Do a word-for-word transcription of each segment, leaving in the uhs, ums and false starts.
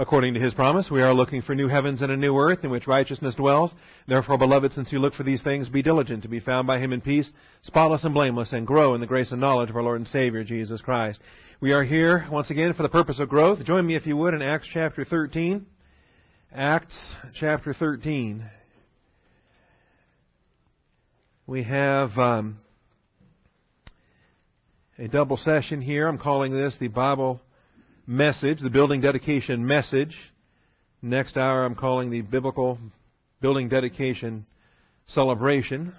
According to His promise, we are looking for new heavens and a new earth in which righteousness dwells. Therefore, beloved, since you look for these things, be diligent to be found by Him in peace, spotless and blameless, and grow in the grace and knowledge of our Lord and Savior, Jesus Christ. We are here, once again, for the purpose of growth. Join me, if you would, in Acts chapter thirteen. Acts chapter thirteen. We have um, a double session here. I'm calling this the Bible message, the building dedication message. Next hour I'm calling the biblical building dedication celebration.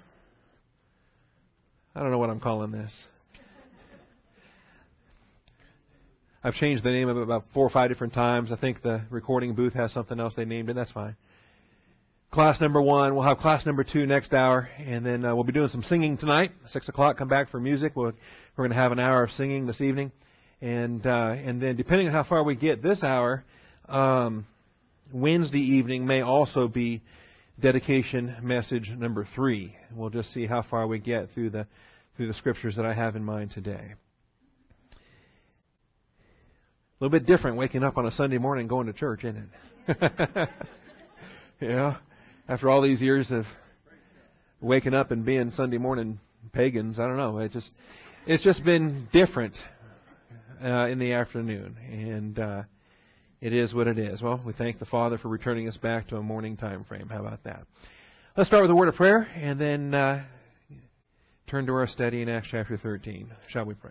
I don't know what I'm calling this. I've changed the name of it about four or five different times. I think the recording booth has something else they named it. That's fine. Class number one. We'll have class number two next hour, and then uh, we'll be doing some singing tonight. Six o'clock, come back for music. We'll, we're going to have an hour of singing this evening. And uh, and then depending on how far we get this hour, um, Wednesday evening may also be dedication message number three. We'll just see how far we get through the through the scriptures that I have in mind today. A little bit different waking up on a Sunday morning and going to church, isn't it? Yeah. After all these years of waking up and being Sunday morning pagans, I don't know. It just it's just been different. Uh, in the afternoon, and uh, it is what it is. Well, we thank the Father for returning us back to a morning time frame. How about that? Let's start with a word of prayer, and then uh, turn to our study in Acts chapter thirteen. Shall we pray?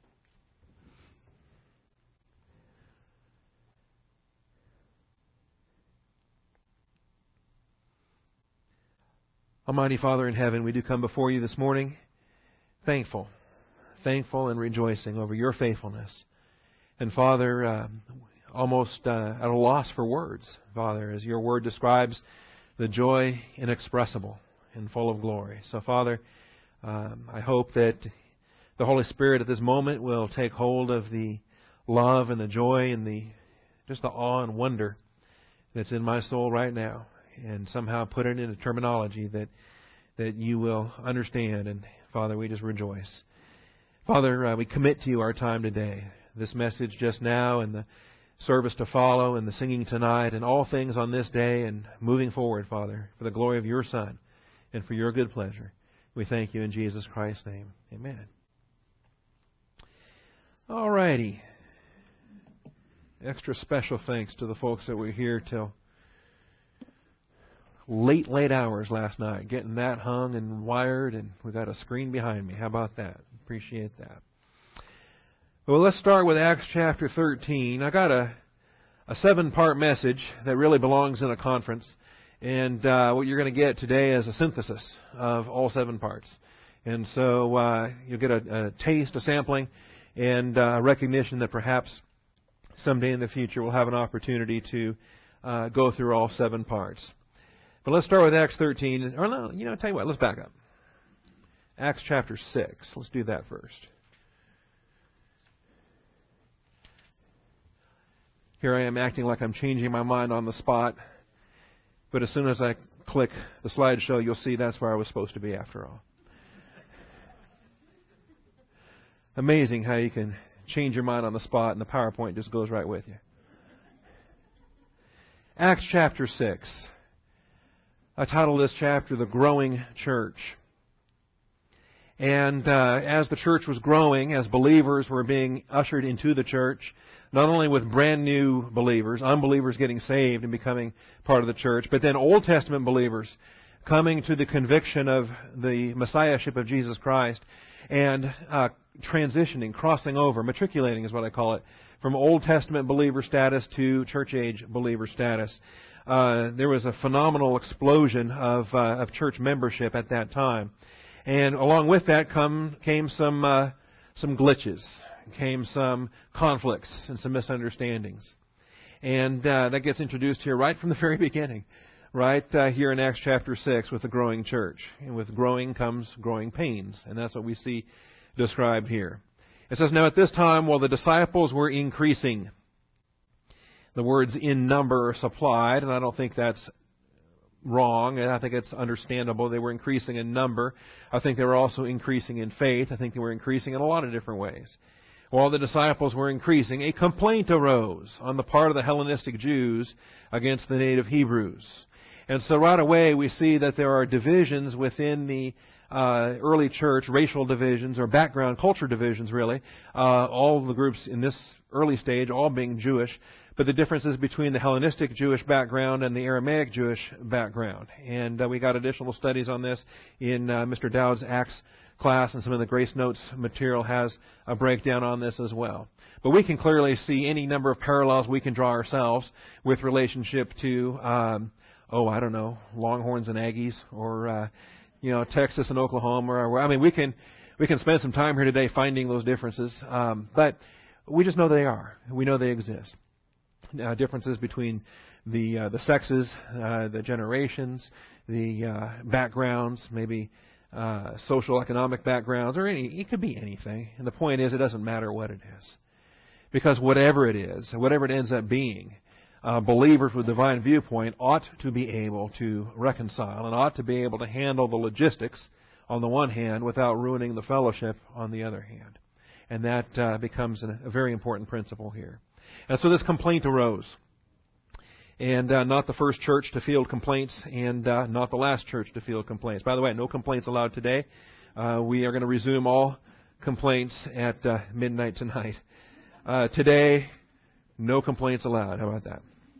Almighty Father in heaven, we do come before you this morning thankful. Thankful and rejoicing over your faithfulness. And Father, uh, almost uh, at a loss for words, Father, as your word describes the joy inexpressible and full of glory. So Father, um, I hope that the Holy Spirit at this moment will take hold of the love and the joy and the just the awe and wonder that's in my soul right now, and somehow put it into terminology that that you will understand. And Father, we just rejoice. Father, uh, we commit to you our time today, this message just now and the service to follow and the singing tonight and all things on this day and moving forward, Father, for the glory of your Son and for your good pleasure. We thank you in Jesus Christ's name. Amen. All righty. Extra special thanks to the folks that were here till late, late hours last night, getting that hung and wired, and we got a screen behind me. How about that? Appreciate that. Well, let's start with Acts chapter thirteen. I got a a seven-part message that really belongs in a conference, and uh, what you're going to get today is a synthesis of all seven parts. And so uh, you'll get a, a taste, a sampling, and a recognition that perhaps someday in the future we'll have an opportunity to uh, go through all seven parts. But let's start with Acts thirteen. Or no, you know, I'll tell you what, let's back up. Acts chapter six. Let's do that first. Here I am acting like I'm changing my mind on the spot. But as soon as I click the slideshow, you'll see that's where I was supposed to be after all. Amazing how you can change your mind on the spot and the PowerPoint just goes right with you. Acts chapter six. I titled this chapter, The Growing Church. And uh, as the church was growing, as believers were being ushered into the church, not only with brand new believers, unbelievers getting saved and becoming part of the church, but then Old Testament believers coming to the conviction of the Messiahship of Jesus Christ and uh, transitioning, crossing over, matriculating is what I call it, from Old Testament believer status to church age believer status. Uh, there was a phenomenal explosion of, uh, of church membership at that time. And along with that come, came some uh, some glitches, came some conflicts and some misunderstandings. And uh, that gets introduced here right from the very beginning, right uh, here in Acts chapter six with the growing church. And with growing comes growing pains, and that's what we see described here. It says, now at this time, while the disciples were increasing, the words in number are supplied, and I don't think that's wrong, and I think it's understandable. They were increasing in number. I think they were also increasing in faith. I think they were increasing in a lot of different ways. while the disciples were increasing, a complaint arose on the part of the Hellenistic Jews against the native Hebrews. And so right away we see that there are divisions within the uh, early church, racial divisions or background culture divisions really. Uh, all the groups in this early stage all being Jewish, but the differences between the Hellenistic Jewish background and the Aramaic Jewish background. And uh, we got additional studies on this in uh, Mister Dowd's Acts class, and some of the Grace Notes material has a breakdown on this as well. But we can clearly see any number of parallels we can draw ourselves with relationship to, um, oh, I don't know, Longhorns and Aggies, or uh, you know, Texas and Oklahoma. Or, I mean, we can we can spend some time here today finding those differences, um, but we just know they are. We know they exist. Uh, differences between the uh, the sexes, uh, the generations, the uh, backgrounds, maybe. Uh, social, economic backgrounds, or any, it could be anything. And the point is, it doesn't matter what it is. Because whatever it is, whatever it ends up being, uh, believers with divine viewpoint ought to be able to reconcile and ought to be able to handle the logistics on the one hand without ruining the fellowship on the other hand. And that uh, becomes a, a very important principle here. And so this complaint arose. And uh, not the first church to field complaints, and uh, not the last church to field complaints. By the way, no complaints allowed today. Uh, we are going to resume all complaints at uh, midnight tonight. Uh, today, no complaints allowed. How about that?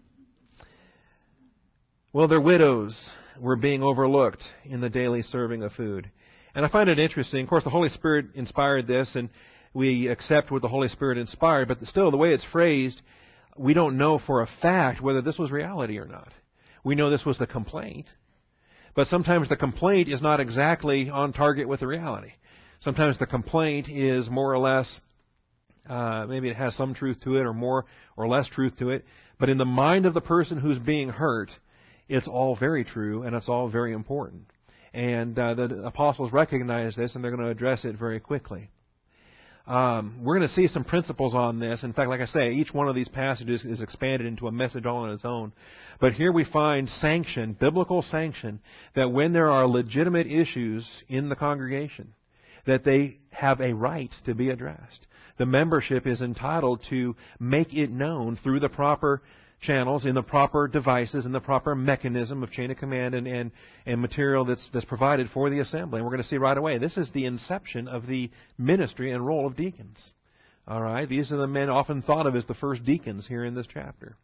Well, their widows were being overlooked in the daily serving of food. And I find it interesting. Of course, the Holy Spirit inspired this, and we accept what the Holy Spirit inspired, but still, the way it's phrased, we don't know for a fact whether this was reality or not. We know this was the complaint. But sometimes the complaint is not exactly on target with the reality. Sometimes the complaint is more or less, uh, maybe it has some truth to it or more or less truth to it. But in the mind of the person who's being hurt, it's all very true and it's all very important. And uh, the apostles recognize this, and they're going to address it very quickly. Um, we're going to see some principles on this. In fact, like I say, each one of these passages is expanded into a message all on its own. But here we find sanction, biblical sanction, that when there are legitimate issues in the congregation, that they have a right to be addressed. The membership is entitled to make it known through the proper channels, in the proper devices, in the proper mechanism of chain of command and, and, and material that's, that's provided for the assembly. And we're going to see right away, this is the inception of the ministry and role of deacons. All right, these are the men often thought of as the first deacons here in this chapter.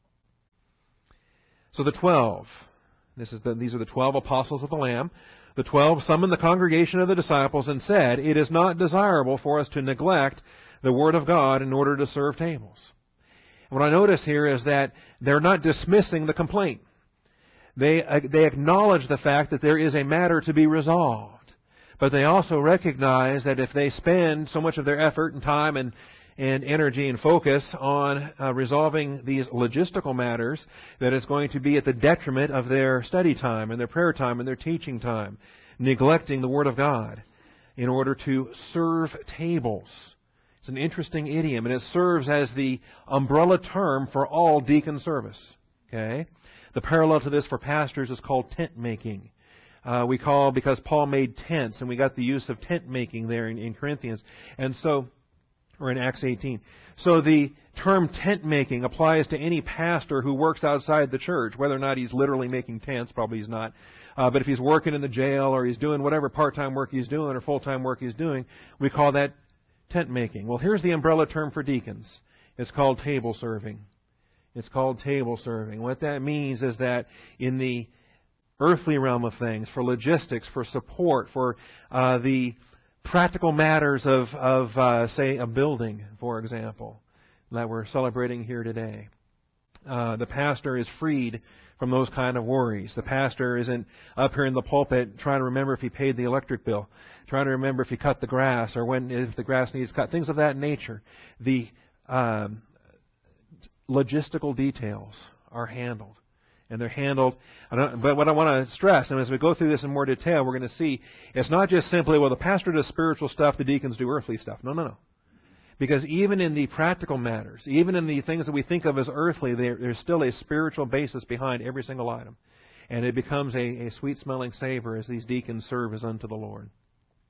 So the twelve, this is the, these are the twelve apostles of the Lamb. The twelve summoned the congregation of the disciples and said, "It is not desirable for us to neglect the Word of God in order to serve tables." What I notice here is that they're not dismissing the complaint. They, uh, they acknowledge the fact that there is a matter to be resolved. But they also recognize that if they spend so much of their effort and time and, and energy and focus on uh, resolving these logistical matters, that it's going to be at the detriment of their study time and their prayer time and their teaching time, neglecting the Word of God in order to serve tables. It's an interesting idiom, and it serves as the umbrella term for all deacon service. Okay, the parallel to this for pastors is called tent making. Uh, we call because Paul made tents, and we got the use of tent making there in, in Corinthians, and so, or in Acts eighteen. So the term tent making applies to any pastor who works outside the church, whether or not he's literally making tents. Probably he's not. Uh, but if he's working in the jail or he's doing whatever part-time work he's doing or full-time work he's doing, we call that tent making. Well, here's the umbrella term for deacons. It's called table serving. It's called table serving. What that means is that in the earthly realm of things, for logistics, for support, for uh, the practical matters of, of uh, say, a building, for example, that we're celebrating here today, uh, the pastor is freed from those kind of worries. The pastor isn't up here in the pulpit trying to remember if he paid the electric bill, trying to remember if he cut the grass or when if the grass needs cut, things of that nature. The um, logistical details are handled, and they're handled. I don't, but what I want to stress, and as we go through this in more detail, we're going to see it's not just simply, well, the pastor does spiritual stuff, the deacons do earthly stuff. No, no, no. Because even in the practical matters, even in the things that we think of as earthly, there, there's still a spiritual basis behind every single item. And it becomes a, a sweet-smelling savor as these deacons serve as unto the Lord.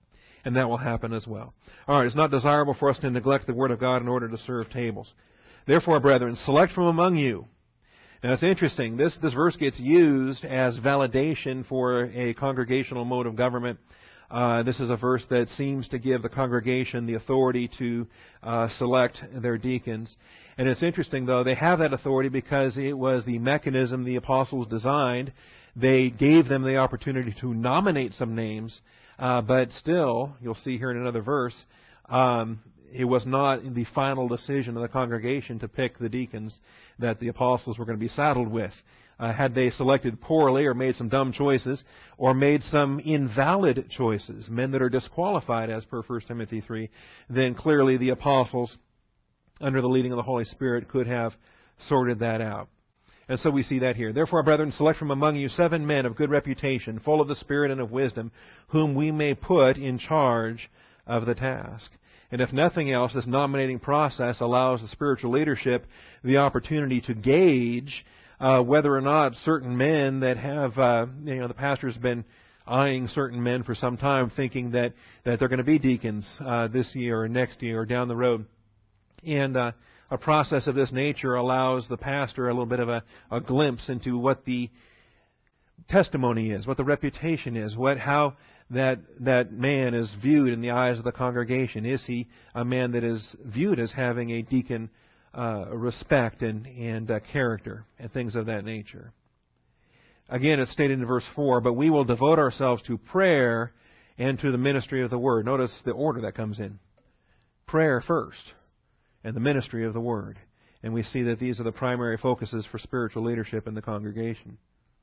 and that will happen as well. All right, it's not desirable for us to neglect the Word of God in order to serve tables. Therefore, brethren, select from among you. Now, it's interesting. This, this verse gets used as validation for a congregational mode of government. Uh, this is a verse that seems to give the congregation the authority to uh, select their deacons. And it's interesting, though, they have that authority because it was the mechanism the apostles designed. They gave them the opportunity to nominate some names, uh, but still, you'll see here in another verse, um, it was not the final decision of the congregation to pick the deacons that the apostles were going to be saddled with. Uh, had they selected poorly or made some dumb choices or made some invalid choices, men that are disqualified as per First Timothy three, then clearly the apostles, under the leading of the Holy Spirit, could have sorted that out. And so we see that here. Therefore, brethren, select from among you seven men of good reputation, full of the Spirit and of wisdom, whom we may put in charge of the task. And if nothing else, this nominating process allows the spiritual leadership the opportunity to gauge uh, whether or not certain men that have, uh, you know, the pastor's been eyeing certain men for some time, thinking that, that they're going to be deacons uh, this year or next year or down the road. And uh, a process of this nature allows the pastor a little bit of a, a glimpse into what the testimony is, what the reputation is, what how that that man is viewed in the eyes of the congregation. Is he a man that is viewed as having a deacon uh, respect and, and uh, character and things of that nature? Again, it's stated in verse four, but we will devote ourselves to prayer and to the ministry of the Word. Notice the order that comes in. Prayer first, and the ministry of the Word. And we see that these are the primary focuses for spiritual leadership in the congregation.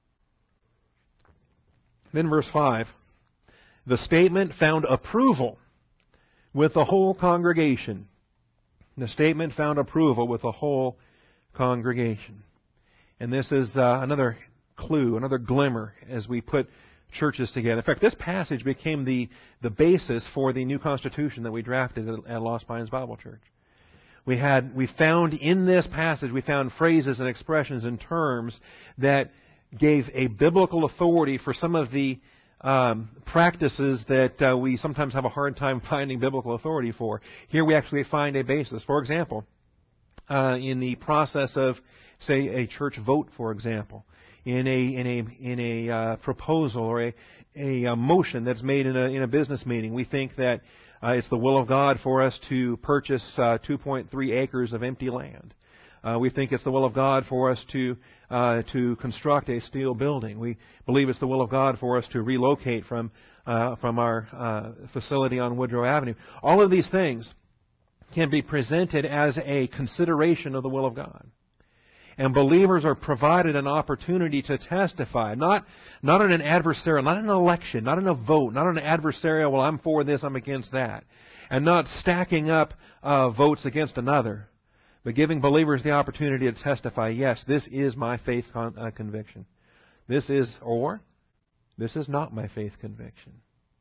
Then verse five, the statement found approval with the whole congregation. The statement found approval with the whole congregation. And this is uh, another clue, another glimmer as we put churches together. In fact, this passage became the, the basis for the new constitution that we drafted at Lost Pines Bible Church. We had, we found in this passage, we found phrases and expressions and terms that gave a biblical authority for some of the um, practices that uh, we sometimes have a hard time finding biblical authority for. Here we actually find a basis. For example, uh, in the process of, say, a church vote, for example, in a in a in a uh, proposal or a a, a motion that's made in a in a business meeting, we think that Uh, it's the will of God for us to purchase uh, two point three acres of empty land. Uh, we think it's the will of God for us to uh, to construct a steel building. We believe it's the will of God for us to relocate from uh, from our uh, facility on Woodrow Avenue. All of these things can be presented as a consideration of the will of God. And believers are provided an opportunity to testify, not not in an adversarial, not in an election, not in a vote, not in an adversarial, well, I'm for this, I'm against that, and not stacking up uh, votes against another, but giving believers the opportunity to testify, yes, this is my faith con- uh, conviction. This is, or, this is not my faith conviction.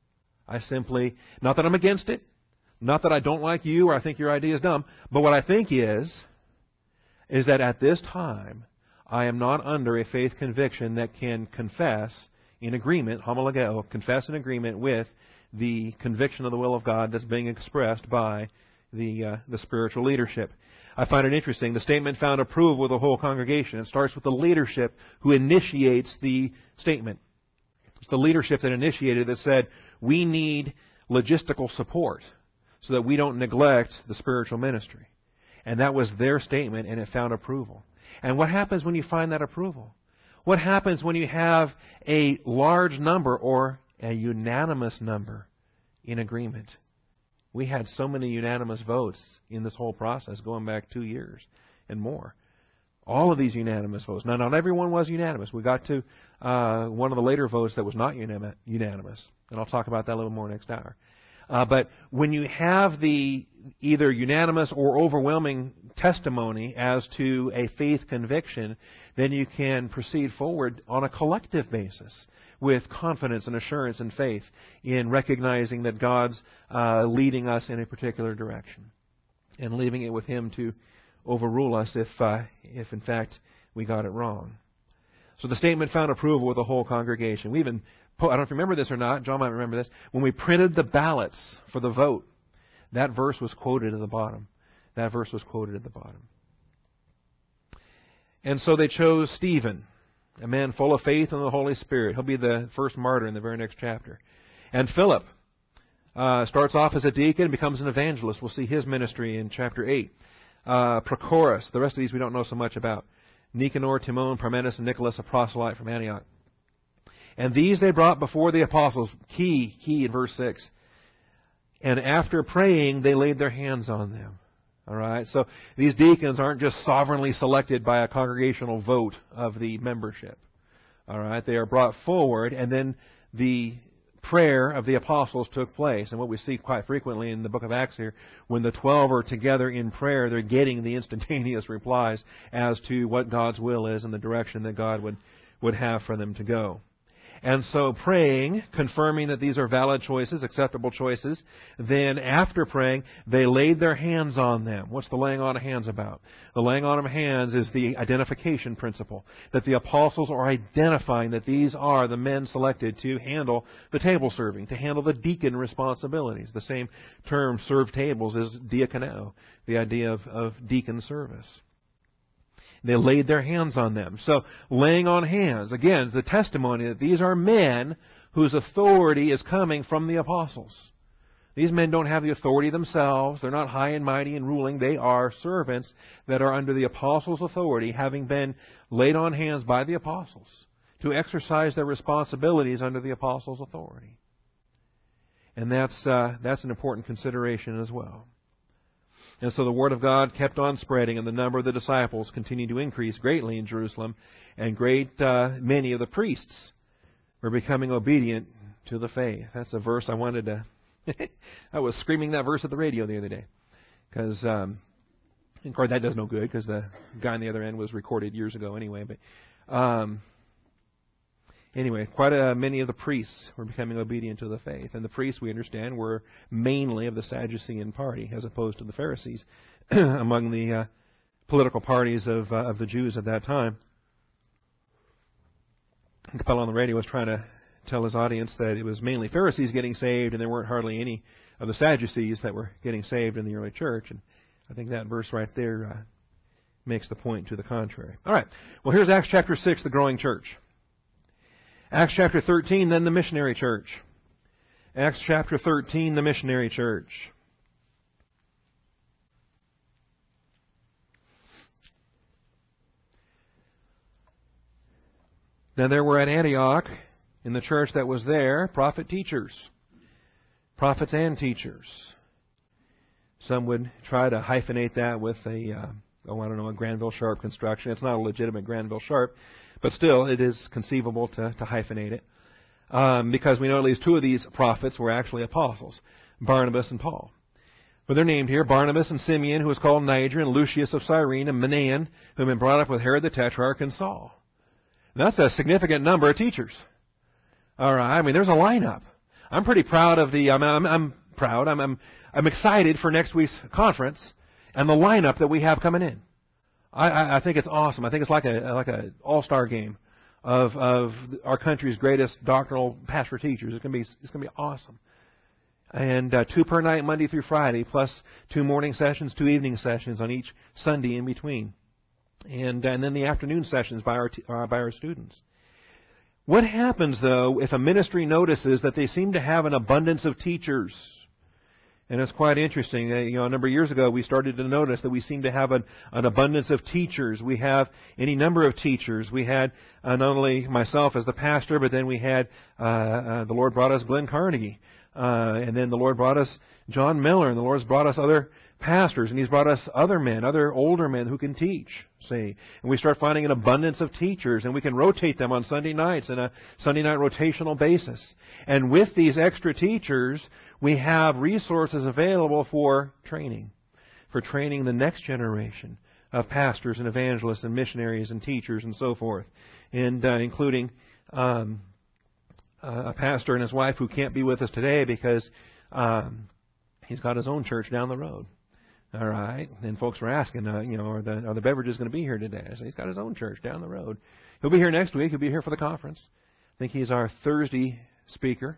I simply, not that I'm against it, not that I don't like you or I think your idea is dumb, but what I think is, is that at this time, I am not under a faith conviction that can confess in agreement, homologeo, confess in agreement with the conviction of the will of God that's being expressed by the uh, the spiritual leadership. I find it interesting. The statement found approval with the whole congregation. It starts with the leadership who initiates the statement. It's the leadership that initiated that said, we need logistical support so that we don't neglect the spiritual ministry. And that was their statement, and it found approval. And what happens when you find that approval? What happens when you have a large number or a unanimous number in agreement? We had so many unanimous votes in this whole process going back two years and more. All of these unanimous votes. Now, not everyone was unanimous. We got to uh, one of the later votes that was not unanimous. And I'll talk about that a little more next hour. Uh, but when you have the either unanimous or overwhelming testimony as to a faith conviction, then you can proceed forward on a collective basis with confidence and assurance and faith in recognizing that God's uh, leading us in a particular direction and leaving it with Him to overrule us if, uh, if in fact we got it wrong. So the statement found approval with the whole congregation. We even I don't know if you remember this or not. John might remember this. When we printed the ballots for the vote, that verse was quoted at the bottom. That verse was quoted at the bottom. And so they chose Stephen, a man full of faith and the Holy Spirit. He'll be the first martyr in the very next chapter. And Philip uh, starts off as a deacon and becomes an evangelist. We'll see his ministry in chapter eight. Uh, Prochorus, the rest of these we don't know so much about. Nicanor, Timon, Parmenas, and Nicholas, a proselyte from Antioch. And these they brought before the apostles. Key, key in verse six. And after praying, they laid their hands on them. All right? So these deacons aren't just sovereignly selected by a congregational vote of the membership. All right? They are brought forward, and then the prayer of the apostles took place. And what we see quite frequently in the book of Acts here, when the twelve are together in prayer, they're getting the instantaneous replies as to what God's will is and the direction that God would, would have for them to go. And so praying, confirming that these are valid choices, acceptable choices, then after praying, they laid their hands on them. What's the laying on of hands about? The laying on of hands is the identification principle, that the apostles are identifying that these are the men selected to handle the table serving, to handle the deacon responsibilities. The same term, serve tables, is diakoneo, the idea of, of deacon service. They laid their hands on them. So, laying on hands, again, is the testimony that these are men whose authority is coming from the apostles. These men don't have the authority themselves. They're not high and mighty and ruling. They are servants that are under the apostles' authority, having been laid on hands by the apostles to exercise their responsibilities under the apostles' authority. And that's, uh, that's an important consideration as well. And so the Word of God kept on spreading, and the number of the disciples continued to increase greatly in Jerusalem, and great uh, many of the priests were becoming obedient to the faith. That's a verse I wanted to... I was screaming that verse at the radio the other day. Because, um, of course, that does no good, because the guy on the other end was recorded years ago anyway. But um, anyway, quite a, many of the priests were becoming obedient to the faith. And the priests, we understand, were mainly of the Sadducean party, as opposed to the Pharisees among the uh, political parties of, uh, of the Jews at that time. The fellow on the radio was trying to tell his audience that it was mainly Pharisees getting saved, and there weren't hardly any of the Sadducees that were getting saved in the early church. And I think that verse right there uh, makes the point to the contrary. All right. Well, here's Acts chapter six, the growing church. Acts chapter thirteen, then the missionary church. Acts chapter thirteen, the missionary church. Now there were at Antioch, in the church that was there, prophet teachers. Prophets and teachers. Some would try to hyphenate that with a, uh, oh, I don't know, a Granville Sharp construction. It's not a legitimate Granville Sharp, but still it is conceivable to, to hyphenate it. Um, because we know at least two of these prophets were actually apostles, Barnabas and Paul. But they're named here, Barnabas and Simeon, who was called Niger, and Lucius of Cyrene, and Manaen, who had been brought up with Herod the Tetrarch, and Saul. And that's a significant number of teachers. All right, I mean, there's a lineup. I'm pretty proud of the, I'm, I'm, I'm proud, I'm, I'm, I'm excited for next week's conference and the lineup that we have coming in. I, I, I think it's awesome. I think it's like a, like a all-star game of, of our country's greatest doctrinal pastor teachers. It's going to be, it's going to be awesome. And uh, two per night, Monday through Friday, plus two morning sessions, two evening sessions on each Sunday in between. And, and then the afternoon sessions by our, t- uh, by our students. What happens, though, if a ministry notices that they seem to have an abundance of teachers? And it's quite interesting. You know, a number of years ago, we started to notice that we seem to have an, an abundance of teachers. We have any number of teachers. We had uh, not only myself as the pastor, but then we had uh, uh, the Lord brought us Glenn Carnegie. Uh, and then the Lord brought us John Miller. And the Lord's brought us other pastors. And He's brought us other men, other older men who can teach. See, and we start finding an abundance of teachers, and we can rotate them on Sunday nights in a Sunday night rotational basis. And with these extra teachers, we have resources available for training, for training the next generation of pastors and evangelists and missionaries and teachers and so forth, and uh, including um, a pastor and his wife who can't be with us today because um, he's got his own church down the road. All right, and folks were asking, uh, you know, are the are the beverages going to be here today? I said, he's got his own church down the road. He'll be here next week. He'll be here for the conference. think he's our Thursday speaker.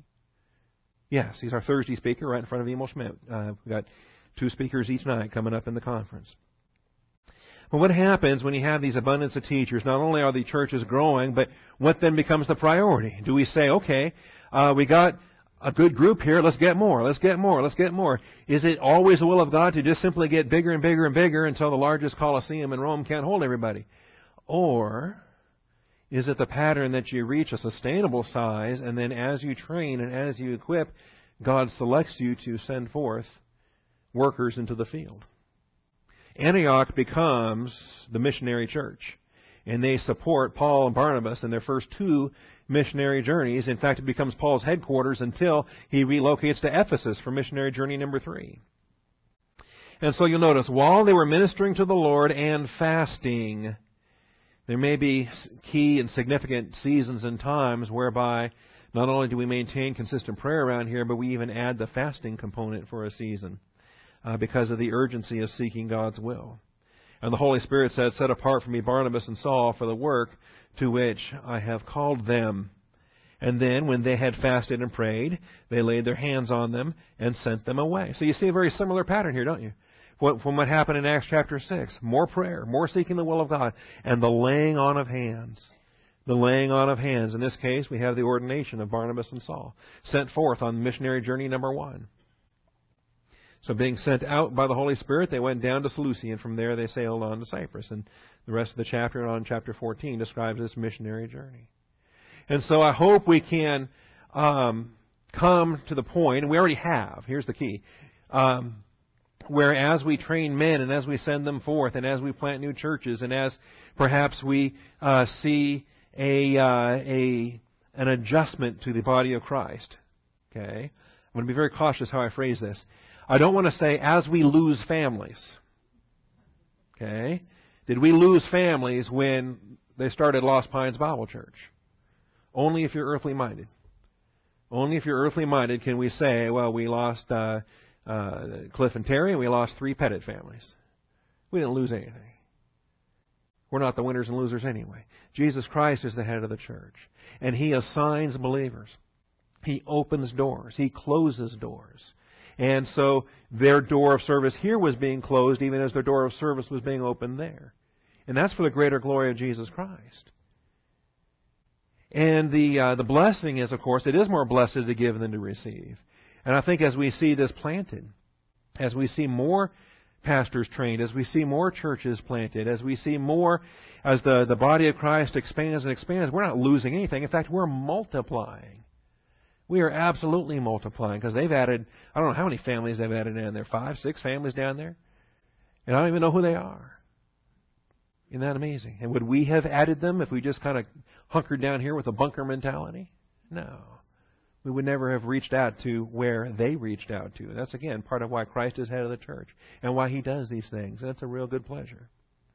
Yes, he's our Thursday speaker right in front of Emil Schmidt. Uh, we've got two speakers each night coming up in the conference. But what happens when you have these abundance of teachers? Not only are the churches growing, but what then becomes the priority? Do we say, okay, uh, we got a good group here, let's get more, let's get more, let's get more. Is it always the will of God to just simply get bigger and bigger and bigger until the largest Colosseum in Rome can't hold everybody? Or is it the pattern that you reach a sustainable size, and then as you train and as you equip, God selects you to send forth workers into the field? Antioch becomes the missionary church, and they support Paul and Barnabas in their first two missionary journeys. In fact, it becomes Paul's headquarters until he relocates to Ephesus for missionary journey number three. And so you'll notice, while they were ministering to the Lord and fasting, there may be key and significant seasons and times whereby not only do we maintain consistent prayer around here, but we even add the fasting component for a season uh, because of the urgency of seeking God's will. And the Holy Spirit said, "Set apart for me Barnabas and Saul for the work to which I have called them." And then, when they had fasted and prayed, they laid their hands on them and sent them away. So you see a very similar pattern here, don't you? From what happened in Acts chapter six. More prayer, more seeking the will of God, and the laying on of hands. The laying on of hands. In this case, we have the ordination of Barnabas and Saul, sent forth on missionary journey number one. So being sent out by the Holy Spirit, they went down to Seleucia, and from there they sailed on to Cyprus. And the rest of the chapter on chapter fourteen describes this missionary journey. And so I hope we can um, come to the point, and we already have, here's the key, um, where as we train men and as we send them forth and as we plant new churches and as perhaps we uh, see a, uh, a an adjustment to the body of Christ. Okay? I'm going to be very cautious how I phrase this. I don't want to say as we lose families. Okay? Did we lose families when they started Lost Pines Bible Church? Only if you're earthly minded. Only if you're earthly minded can we say, well, we lost uh, uh, Cliff and Terry and we lost three Pettit families. We didn't lose anything. We're not the winners and losers anyway. Jesus Christ is the head of the church. And He assigns believers. He opens doors. He closes doors. And so their door of service here was being closed even as their door of service was being opened there. And that's for the greater glory of Jesus Christ. And the uh, the blessing is, of course, it is more blessed to give than to receive. And I think as we see this planted, as we see more pastors trained, as we see more churches planted, as we see more, as the, the body of Christ expands and expands, we're not losing anything. In fact, we're multiplying. We are absolutely multiplying because they've added, I don't know how many families they've added down there, five, six families down there. And I don't even know who they are. Isn't that amazing? And would we have added them if we just kind of hunkered down here with a bunker mentality? No. We would never have reached out to where they reached out to. That's, again, part of why Christ is head of the church and why He does these things. And it's a real good pleasure.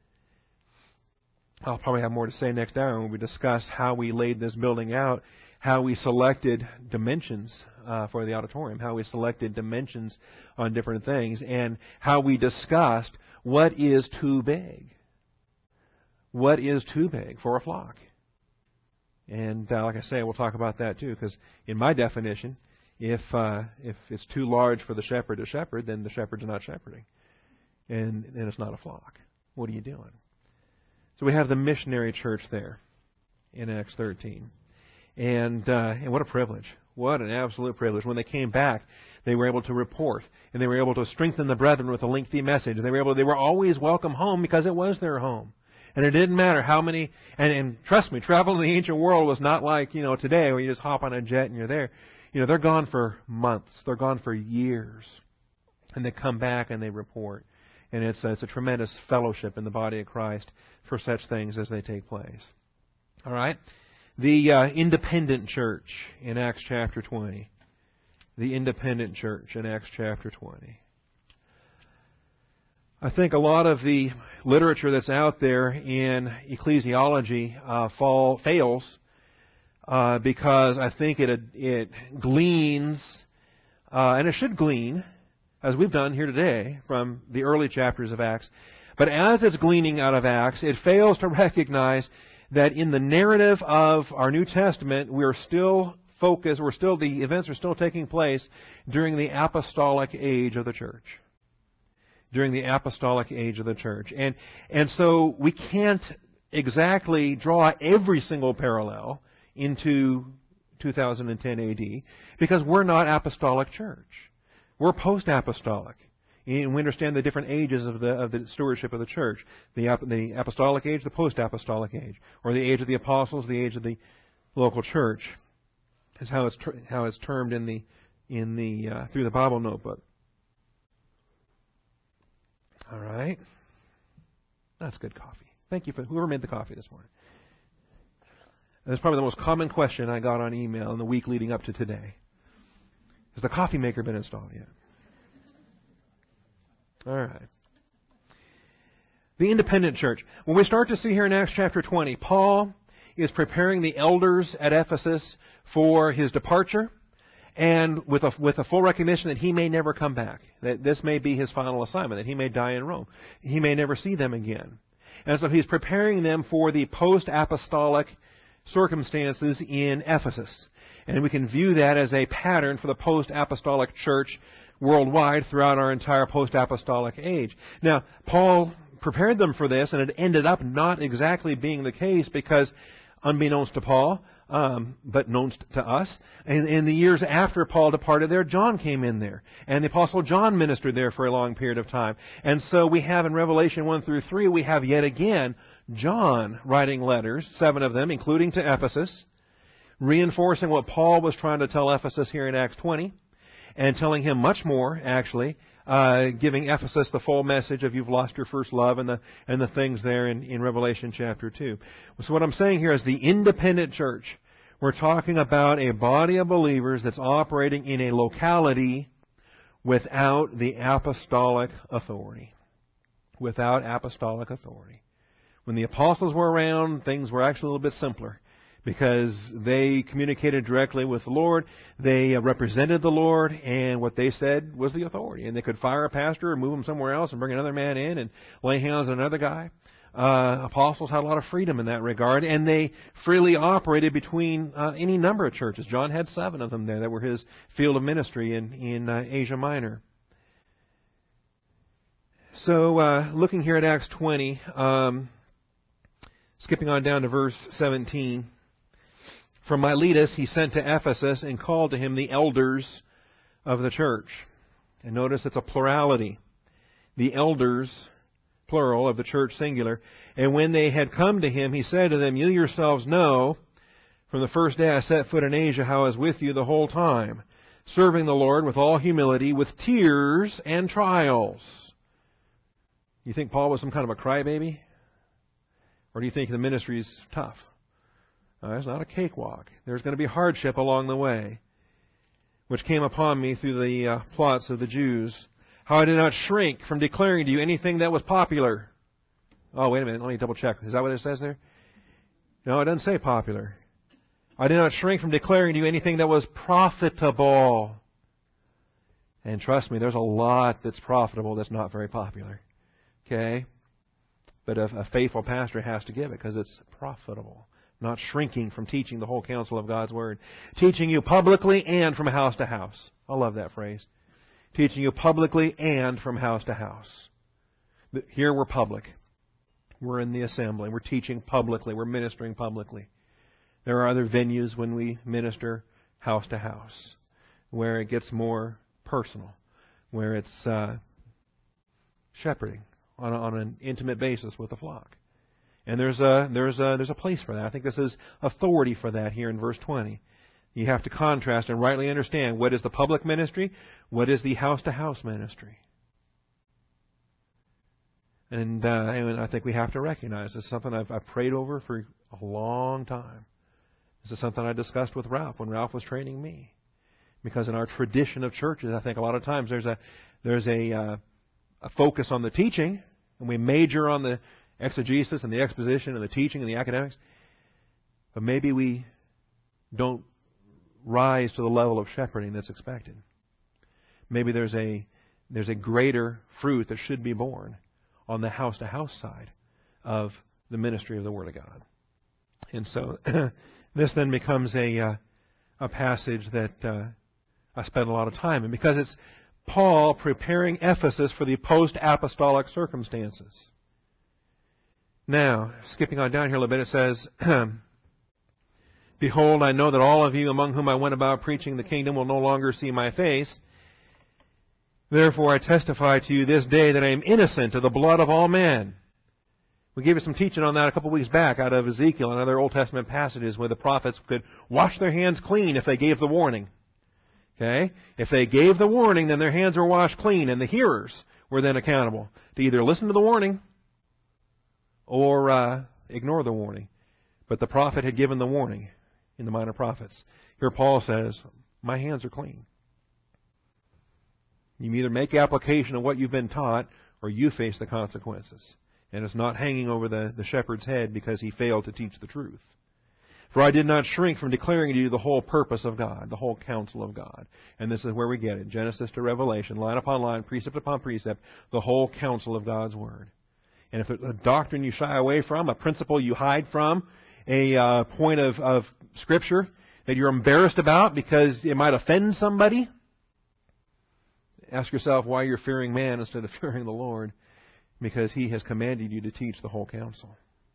I'll probably have more to say next hour when we discuss how we laid this building out, how we selected dimensions uh, for the auditorium, how we selected dimensions on different things, and how we discussed what is too big. What is too big for a flock? And uh, like I say, we'll talk about that too, because in my definition, if uh, if it's too large for the shepherd to shepherd, then the shepherd's not shepherding, and then it's not a flock. What are you doing? So we have the missionary church there in Acts thirteen, and uh, and what a privilege! What an absolute privilege! When they came back, they were able to report, and they were able to strengthen the brethren with a lengthy message. And they were able. They were always welcome home because it was their home. And it didn't matter how many, and, and trust me, travel in the ancient world was not like, you know, today where you just hop on a jet and you're there. You know, they're gone for months. They're gone for years. And they come back and they report. And it's, it's a tremendous fellowship in the body of Christ for such things as they take place. All right? The uh, independent church in Acts chapter twenty. The independent church in Acts chapter twenty. I think a lot of the literature that's out there in ecclesiology uh, fall, fails uh, because I think it it gleans, uh, and it should glean, as we've done here today from the early chapters of Acts. But as it's gleaning out of Acts, it fails to recognize that in the narrative of our New Testament, we are still focused, we're still, the events are still taking place during the apostolic age of the church. During the apostolic age of the church. And, and so we can't exactly draw every single parallel into two thousand ten A D because we're not apostolic church. We're post-apostolic. And we understand the different ages of the of the stewardship of the church: the the apostolic age, the post-apostolic age, or the age of the apostles, the age of the local church, is how it's ter- how it's termed in the in the uh, through the Bible notebook. All right, that's good coffee. Thank you for whoever made the coffee this morning. That's probably the most common question I got on email in the week leading up to today. Has the coffee maker been installed yet? All right. The independent church. When we start to see here in Acts chapter twenty, Paul is preparing the elders at Ephesus for his departure, and with a, with a full recognition that he may never come back, that this may be his final assignment, that he may die in Rome. He may never see them again. And so he's preparing them for the post-apostolic circumstances in Ephesus. And we can view that as a pattern for the post-apostolic church worldwide throughout our entire post-apostolic age. Now, Paul prepared them for this, and it ended up not exactly being the case because, unbeknownst to Paul, um, but known to us, in, in the years after Paul departed there, John came in there. And the Apostle John ministered there for a long period of time. And so we have in Revelation one through three, we have yet again John writing letters, seven of them, including to Ephesus, reinforcing what Paul was trying to tell Ephesus here in Acts twenty. And telling him much more, actually, uh, giving Ephesus the full message of you've lost your first love and the and the things there in, in Revelation chapter two. So what I'm saying here is the independent church. We're talking about a body of believers that's operating in a locality without the apostolic authority. Without apostolic authority. When the apostles were around, things were actually a little bit simpler, because they communicated directly with the Lord. They represented the Lord, and what they said was the authority. And they could fire a pastor and move him somewhere else and bring another man in and lay hands on another guy. Uh, apostles had a lot of freedom in that regard, and they freely operated between uh, any number of churches. John had seven of them there that were his field of ministry in, in uh, Asia Minor. So, uh, looking here at Acts twenty, um, skipping on down to verse seventeen. From Miletus he sent to Ephesus and called to him the elders of the church. And notice it's a plurality. The elders, plural, of the church, singular. And when they had come to him, he said to them, you yourselves know, from the first day I set foot in Asia, how I was with you the whole time, serving the Lord with all humility, with tears and trials. You think Paul was some kind of a crybaby? Or do you think the ministry is tough? Uh, it's not a cakewalk. There's going to be hardship along the way, which came upon me through the uh, plots of the Jews. How I did not shrink from declaring to you anything that was popular. Oh, wait a minute. Let me double check. Is that what it says there? No, it doesn't say popular. I did not shrink from declaring to you anything that was profitable. And trust me, there's a lot that's profitable that's not very popular. Okay? But a, a faithful pastor has to give it because it's profitable. Not shrinking from teaching the whole counsel of God's Word. Teaching you publicly and from house to house. I love that phrase. Teaching you publicly and from house to house. Here we're public. We're in the assembly. We're teaching publicly. We're ministering publicly. There are other venues when we minister house to house, where it gets more personal, where it's uh, shepherding on, a, on an intimate basis with the flock. And there's a there's a there's a place for that. I think this is authority for that here in verse twenty. You have to contrast and rightly understand what is the public ministry, what is the house-to-house ministry. And, uh, and I think we have to recognize this is something I've, I've prayed over for a long time. This is something I discussed with Ralph when Ralph was training me. Because in our tradition of churches, I think a lot of times there's a there's a, uh, a focus on the teaching, and we major on the exegesis and the exposition and the teaching and the academics. But maybe we don't rise to the level of shepherding that's expected. Maybe there's a there's a greater fruit that should be born on the house-to-house side of the ministry of the Word of God. And so this then becomes a, uh, a passage that uh, I spent a lot of time in, because it's Paul preparing Ephesus for the post-apostolic circumstances. Now, skipping on down here a little bit, it says, Behold, I know that all of you among whom I went about preaching the kingdom will no longer see my face. Therefore I testify to you this day that I am innocent of the blood of all men. We gave you some teaching on that a couple of weeks back out of Ezekiel and other Old Testament passages where the prophets could wash their hands clean if they gave the warning. Okay? If they gave the warning, then their hands were washed clean, and the hearers were then accountable to either listen to the warning or uh, ignore the warning. But the prophet had given the warning in the Minor Prophets. Here Paul says, my hands are clean. You either make application of what you've been taught, or you face the consequences. And it's not hanging over the, the shepherd's head because he failed to teach the truth. For I did not shrink from declaring to you the whole purpose of God, the whole counsel of God. And this is where we get it. Genesis to Revelation, line upon line, precept upon precept, the whole counsel of God's Word. And if it's a doctrine you shy away from, a principle you hide from, a uh, point of, of Scripture that you're embarrassed about because it might offend somebody, ask yourself why you're fearing man instead of fearing the Lord, because He has commanded you to teach the whole counsel.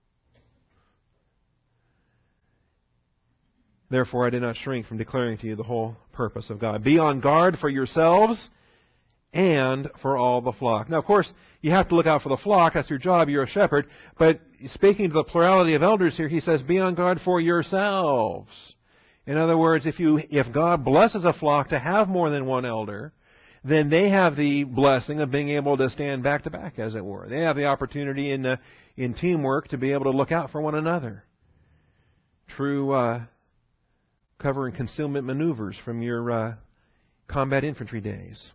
Therefore, I did not shrink from declaring to you the whole purpose of God. Be on guard for yourselves and for all the flock. Now, of course, you have to look out for the flock. That's your job. You're a shepherd. But speaking to the plurality of elders here, he says, be on guard for yourselves. In other words, if you if God blesses a flock to have more than one elder, then they have the blessing of being able to stand back to back, as it were. They have the opportunity in uh, in teamwork to be able to look out for one another. True uh, cover and concealment maneuvers from your uh, combat infantry days.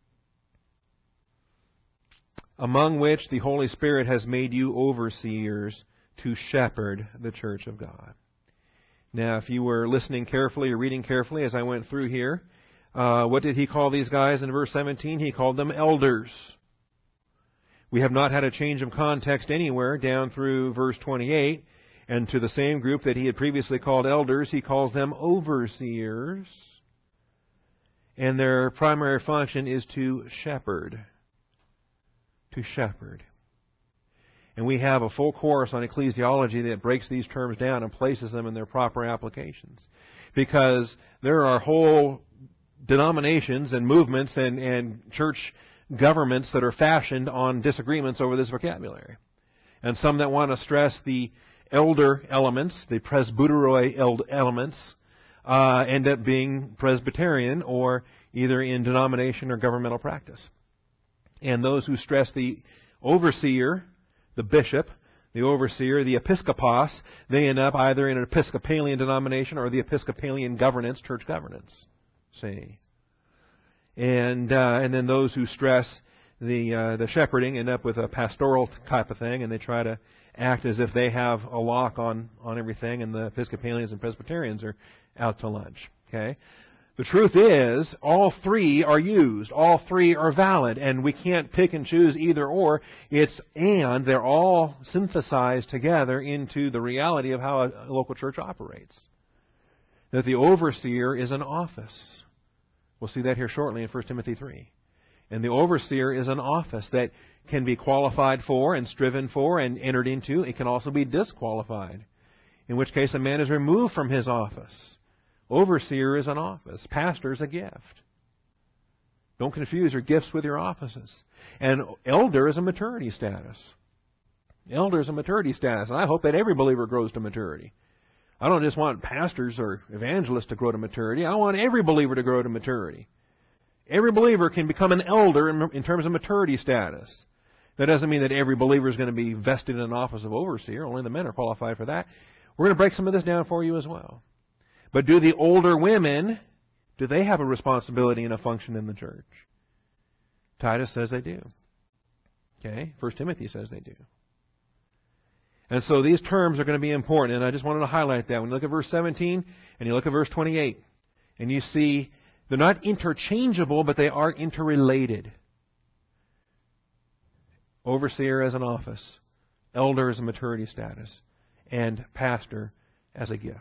Among which the Holy Spirit has made you overseers to shepherd the church of God. Now, if you were listening carefully or reading carefully as I went through here, Uh, what did he call these guys in verse seventeen? He called them elders. We have not had a change of context anywhere down through verse twenty-eight. And to the same group that he had previously called elders, he calls them overseers. And their primary function is to shepherd. To shepherd. And we have a full course on ecclesiology that breaks these terms down and places them in their proper applications. Because there are whole denominations and movements and, and church governments that are fashioned on disagreements over this vocabulary. And some that want to stress the elder elements, the presbyteroi elements, uh, end up being Presbyterian or either in denomination or governmental practice. And those who stress the overseer, the bishop, the overseer, the episkopos, they end up either in an Episcopalian denomination or the Episcopalian governance, church governance. See, and uh, and then those who stress the uh, the shepherding end up with a pastoral type of thing, and they try to act as if they have a lock on on everything, and the Episcopalians and Presbyterians are out to lunch. Okay, the truth is, all three are used, all three are valid, and we can't pick and choose either or. It's and they're all synthesized together into the reality of how a local church operates. That the overseer is an office. We'll see that here shortly in First Timothy three. And the overseer is an office that can be qualified for and striven for and entered into. It can also be disqualified, in which case a man is removed from his office. Overseer is an office. Pastor is a gift. Don't confuse your gifts with your offices. And elder is a maturity status. Elder is a maturity status. And I hope that every believer grows to maturity. I don't just want pastors or evangelists to grow to maturity. I want every believer to grow to maturity. Every believer can become an elder in, in terms of maturity status. That doesn't mean that every believer is going to be vested in an office of overseer. Only the men are qualified for that. We're going to break some of this down for you as well. But do the older women, do they have a responsibility and a function in the church? Titus says they do. Okay? First Timothy says they do. And so these terms are going to be important, and I just wanted to highlight that. When you look at verse seventeen and you look at verse twenty-eight, and you see they're not interchangeable, but they are interrelated. Overseer as an office, elder as a maturity status, and pastor as a gift.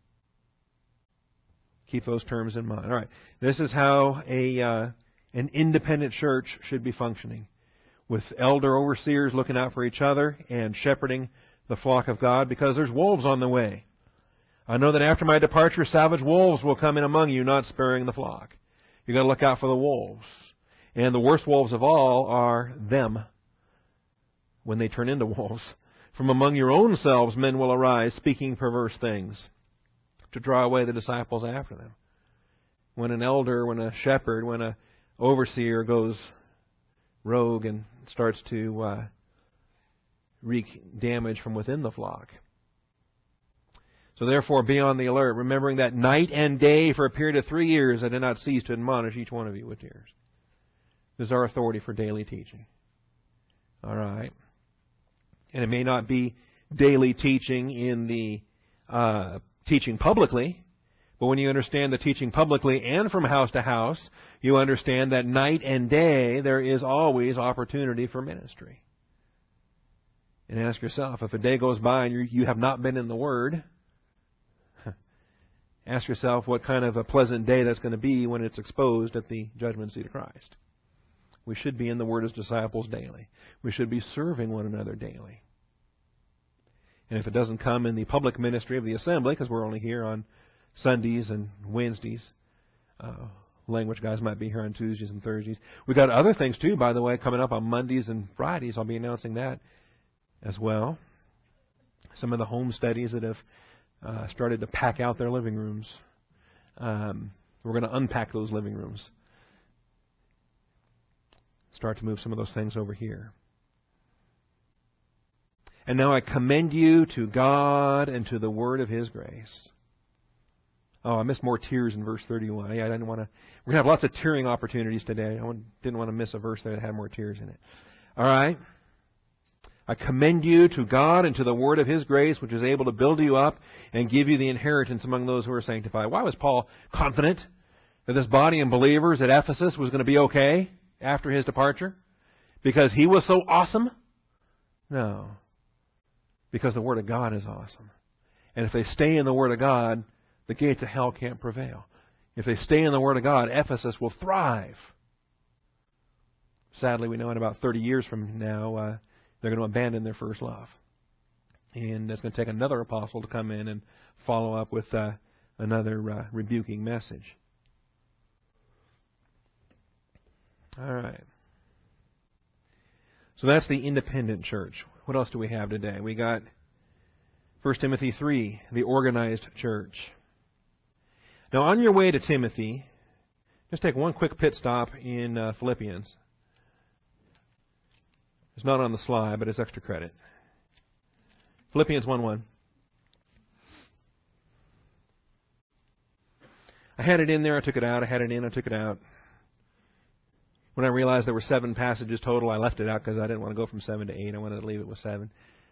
Keep those terms in mind. All right. This is how a uh, an independent church should be functioning, with elder overseers looking out for each other and shepherding the flock of God, because there's wolves on the way. I know that after my departure, savage wolves will come in among you, not sparing the flock. You've got to look out for the wolves. And the worst wolves of all are them, when they turn into wolves. From among your own selves men will arise, speaking perverse things, to draw away the disciples after them. When an elder, when a shepherd, when a overseer goes rogue and starts to uh, wreak damage from within the flock. So therefore, be on the alert, remembering that night and day for a period of three years I did not cease to admonish each one of you with tears. This is our authority for daily teaching. All right. And it may not be daily teaching in the uh, teaching publicly, but when you understand the teaching publicly and from house to house, you understand that night and day there is always opportunity for ministry. And ask yourself, if a day goes by and you you have not been in the Word, ask yourself what kind of a pleasant day that's going to be when it's exposed at the judgment seat of Christ. We should be in the Word as disciples daily. We should be serving one another daily. And if it doesn't come in the public ministry of the assembly, because we're only here on Sundays and Wednesdays, uh, language guys might be here on Tuesdays and Thursdays. We've got other things too, by the way, coming up on Mondays and Fridays. I'll be announcing that as well. Some of the home studies that have uh, started to pack out their living rooms. Um, we're going to unpack those living rooms. Start to move some of those things over here. And now I commend you to God and to the word of His grace. Oh, I missed more tears in verse thirty-one. I didn't want to. We're going to have lots of tearing opportunities today. I didn't want to miss a verse that had more tears in it. All right. I commend you to God and to the word of His grace, which is able to build you up and give you the inheritance among those who are sanctified. Why was Paul confident that this body of believers at Ephesus was going to be okay after his departure? Because he was so awesome? No. Because the Word of God is awesome. And if they stay in the Word of God, the gates of hell can't prevail. If they stay in the Word of God, Ephesus will thrive. Sadly, we know in about thirty years from now, uh, they're going to abandon their first love. And it's going to take another apostle to come in and follow up with uh, another uh, rebuking message. All right. So that's the independent church. What else do we have today? We got First Timothy three, the organized church. Now, on your way to Timothy, just take one quick pit stop in uh, Philippians. It's not on the slide, but it's extra credit. Philippians one one. I had it in there, I took it out. I had it in, I took it out. When I realized there were seven passages total, I left it out because I didn't want to go from seven to eight. I wanted to leave it with seven.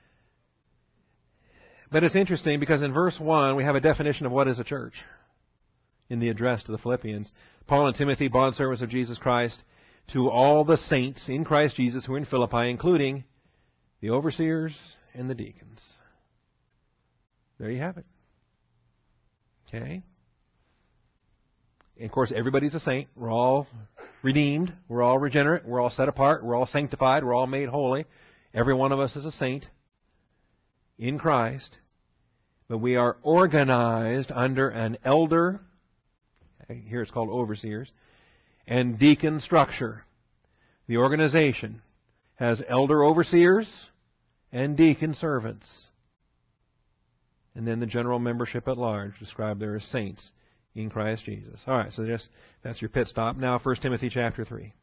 But it's interesting because in verse one, we have a definition of what is a church in the address to the Philippians. Paul and Timothy, bondservants of Jesus Christ, to all the saints in Christ Jesus who are in Philippi, including the overseers and the deacons. There you have it. Okay? And of course, everybody's a saint. We're all redeemed. We're all regenerate. We're all set apart. We're all sanctified. We're all made holy. Every one of us is a saint in Christ. But we are organized under an elder, here it's called overseers, and deacon structure. The organization has elder overseers and deacon servants. And then the general membership at large, described there as saints in Christ Jesus. All right, so just that's your pit stop. Now, First Timothy chapter three.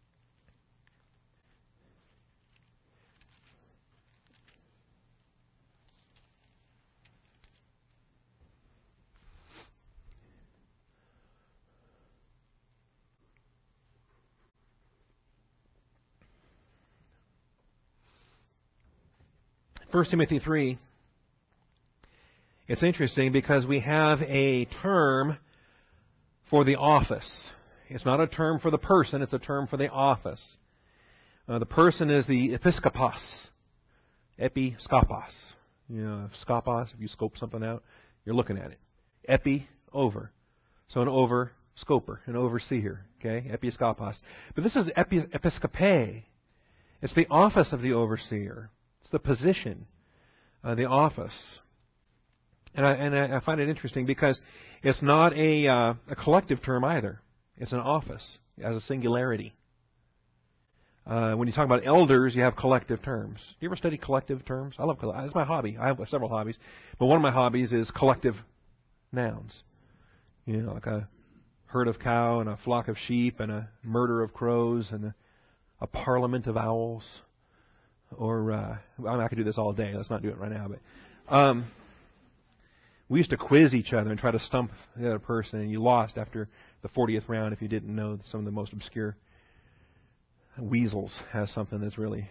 First Timothy three. It's interesting because we have a term for the office. It's not a term for the person, it's a term for the office. Uh, the person is the episkopos. Episkopos. You know, skopos, if you scope something out, You're looking at it. Epi, over. So an over-scoper, an overseer. Okay? Episkopos. But this is epi, episkope. It's the office of the overseer. It's the position, uh, the office. And I, and I find it interesting because it's not a, uh, a collective term either. It's an office as a singularity. Uh, when you talk about elders, you have collective terms. Do you ever study collective terms? I love collective. It's my hobby. I have several hobbies, but one of my hobbies is collective nouns. You know, like a herd of cow and a flock of sheep and a murder of crows and a, a parliament of owls. Or uh, I, mean, I could do this all day. Let's not do it right now. But um, we used to quiz each other and try to stump the other person, and you lost after the fortieth round if you didn't know some of the most obscure. Weasels has something that's really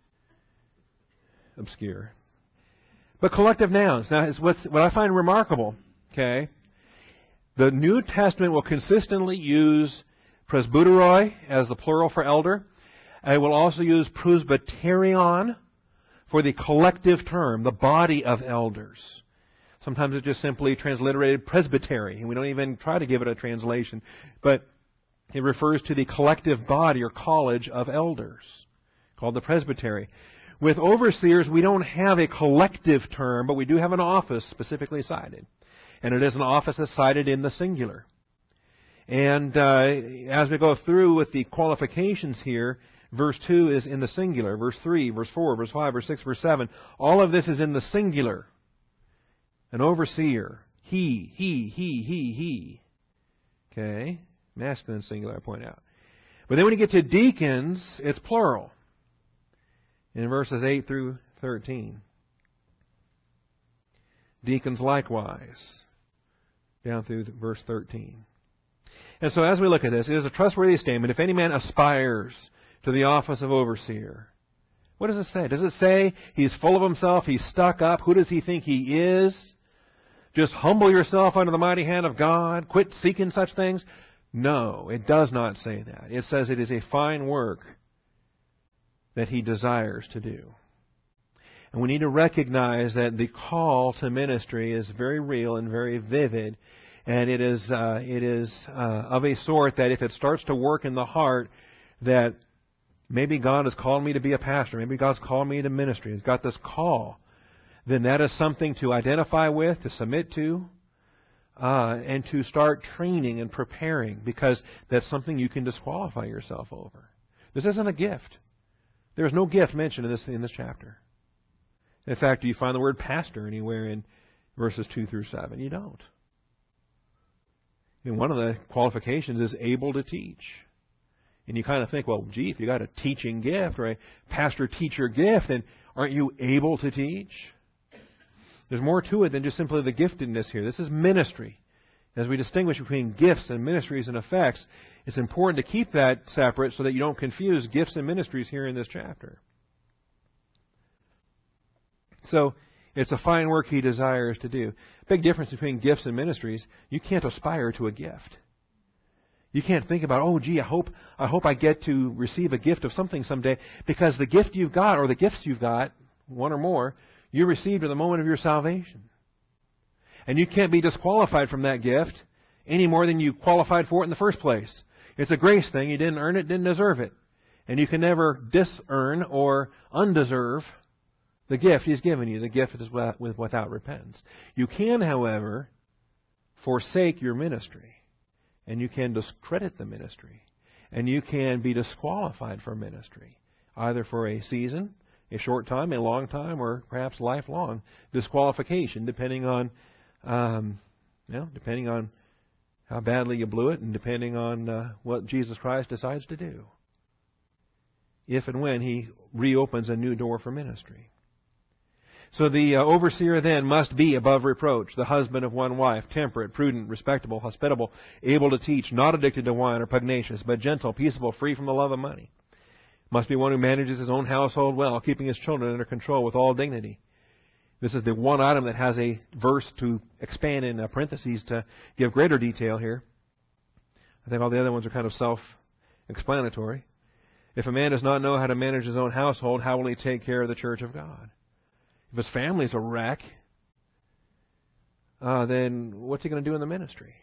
obscure. But collective nouns. Now, is what's, what I find remarkable, okay, the New Testament will consistently use presbyteroi as the plural for elder. It will also use presbyterion for the collective term, the body of elders. Sometimes it's just simply transliterated presbytery, and we don't even try to give it a translation. But it refers to the collective body or college of elders, called the presbytery. With overseers, we don't have a collective term, but we do have an office specifically cited. And it is an office that's cited in the singular. And uh, as we go through with the qualifications here, verse two is in the singular. Verse three, verse four, verse five, verse six, verse seven. All of this is in the singular. An overseer. He, he, he, he, he. Okay? Masculine singular, I point out. But then when you get to deacons, it's plural. In verses eight through thirteen. Deacons likewise. Down through verse thirteen. And so as we look at this, it is a trustworthy statement. If any man aspires to the office of overseer, what does it say? Does it say he's full of himself, he's stuck up? Who does he think he is? Just humble yourself under the mighty hand of God. Quit seeking such things. No, it does not say that. It says it is a fine work that he desires to do. And we need to recognize that the call to ministry is very real and very vivid. And it is uh, it is uh, of a sort that if it starts to work in the heart, that maybe God has called me to be a pastor, maybe God's called me to ministry, He's got this call, then that is something to identify with, to submit to, uh, and to start training and preparing, because that's something you can disqualify yourself over. This isn't a gift. There is no gift mentioned in this in this chapter. In fact, do you find the word pastor anywhere in verses two through seven? You don't. And one of the qualifications is able to teach. And you kind of think, well, gee, if you got a teaching gift or a pastor-teacher gift, then aren't you able to teach? There's more to it than just simply the giftedness here. This is ministry. As we distinguish between gifts and ministries and effects, it's important to keep that separate so that you don't confuse gifts and ministries here in this chapter. So, it's a fine work he desires to do. Big difference between gifts and ministries. You can't aspire to a gift. You can't think about, oh, gee, I hope I hope I get to receive a gift of something someday, because the gift you've got, or the gifts you've got, one or more, you received at the moment of your salvation. And you can't be disqualified from that gift any more than you qualified for it in the first place. It's a grace thing. You didn't earn it, didn't deserve it. And you can never dis-earn or undeserve the gift He's given you. The gift is without repentance. You can, however, forsake your ministry. And you can discredit the ministry. And you can be disqualified from ministry. Either for a season, a short time, a long time, or perhaps lifelong disqualification, depending on, um, you know, depending on how badly you blew it, and depending on uh, what Jesus Christ decides to do. If and when He reopens a new door for ministry. So the uh, overseer then must be above reproach, the husband of one wife, temperate, prudent, respectable, hospitable, able to teach, not addicted to wine or pugnacious, but gentle, peaceable, free from the love of money. Must be one who manages his own household well, keeping his children under control with all dignity. This is the one item that has a verse to expand in parentheses to give greater detail here. I think all the other ones are kind of self-explanatory. If a man does not know how to manage his own household, how will he take care of the church of God? If his family's a wreck, uh, then what's he going to do in the ministry?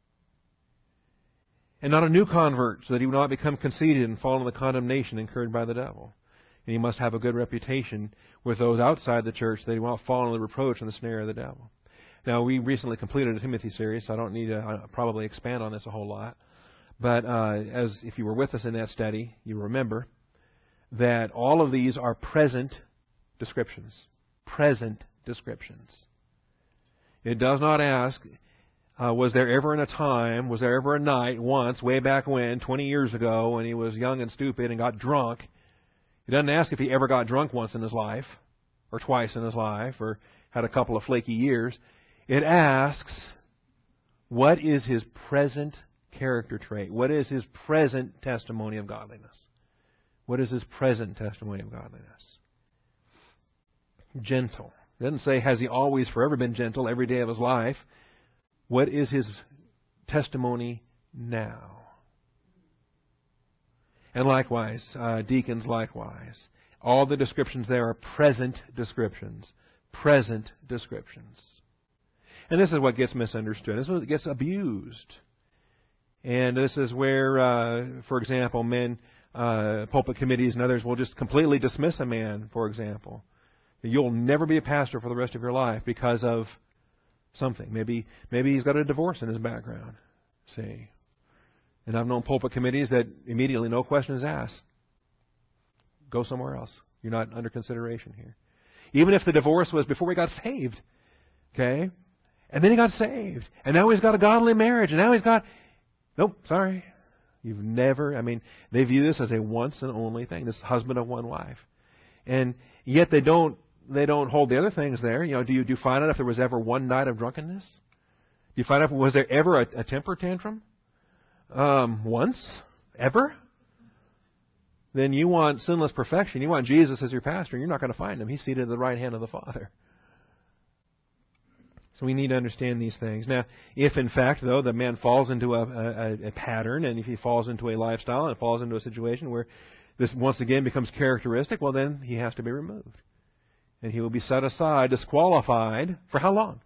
And not a new convert, so that he will not become conceited and fall into the condemnation incurred by the devil. And he must have a good reputation with those outside the church, that he will not fall into the reproach and the snare of the devil. Now, we recently completed a Timothy series, so I don't need to uh, probably expand on this a whole lot. But uh, as if you were with us in that study, you remember that all of these are present descriptions. Present descriptions. It does not ask, uh, was there ever in a time, was there ever a night once, way back when, twenty years ago, when he was young and stupid and got drunk. It doesn't ask if he ever got drunk once in his life, or twice in his life, or had a couple of flaky years. It asks, what is his present character trait? What is his present testimony of godliness? What is his present testimony of godliness? Gentle. It doesn't say, has he always forever been gentle every day of his life? What is his testimony now? And likewise, uh, deacons likewise. All the descriptions there are present descriptions. Present descriptions. And this is what gets misunderstood. This is what gets abused. And this is where, uh, for example, men, uh, pulpit committees and others will just completely dismiss a man, for example. You'll never be a pastor for the rest of your life because of something. Maybe maybe he's got a divorce in his background. See? And I've known pulpit committees that immediately, no questions asked, go somewhere else. You're not under consideration here. Even if the divorce was before he got saved. Okay? And then he got saved. And now he's got a godly marriage. And now he's got... Nope, sorry. You've never... I mean, they view this as a once and only thing. This husband of one wife. And yet they don't they don't hold the other things there. You know, do you, do you find out if there was ever one night of drunkenness? Do you find out, was there ever a, a temper tantrum? Um, once? Ever? Then you want sinless perfection. You want Jesus as your pastor. You're not going to find him. He's seated at the right hand of the Father. So we need to understand these things. Now, if in fact, though, the man falls into a, a, a pattern, and if he falls into a lifestyle and falls into a situation where this once again becomes characteristic, well, then he has to be removed. And he will be set aside, disqualified, for how long?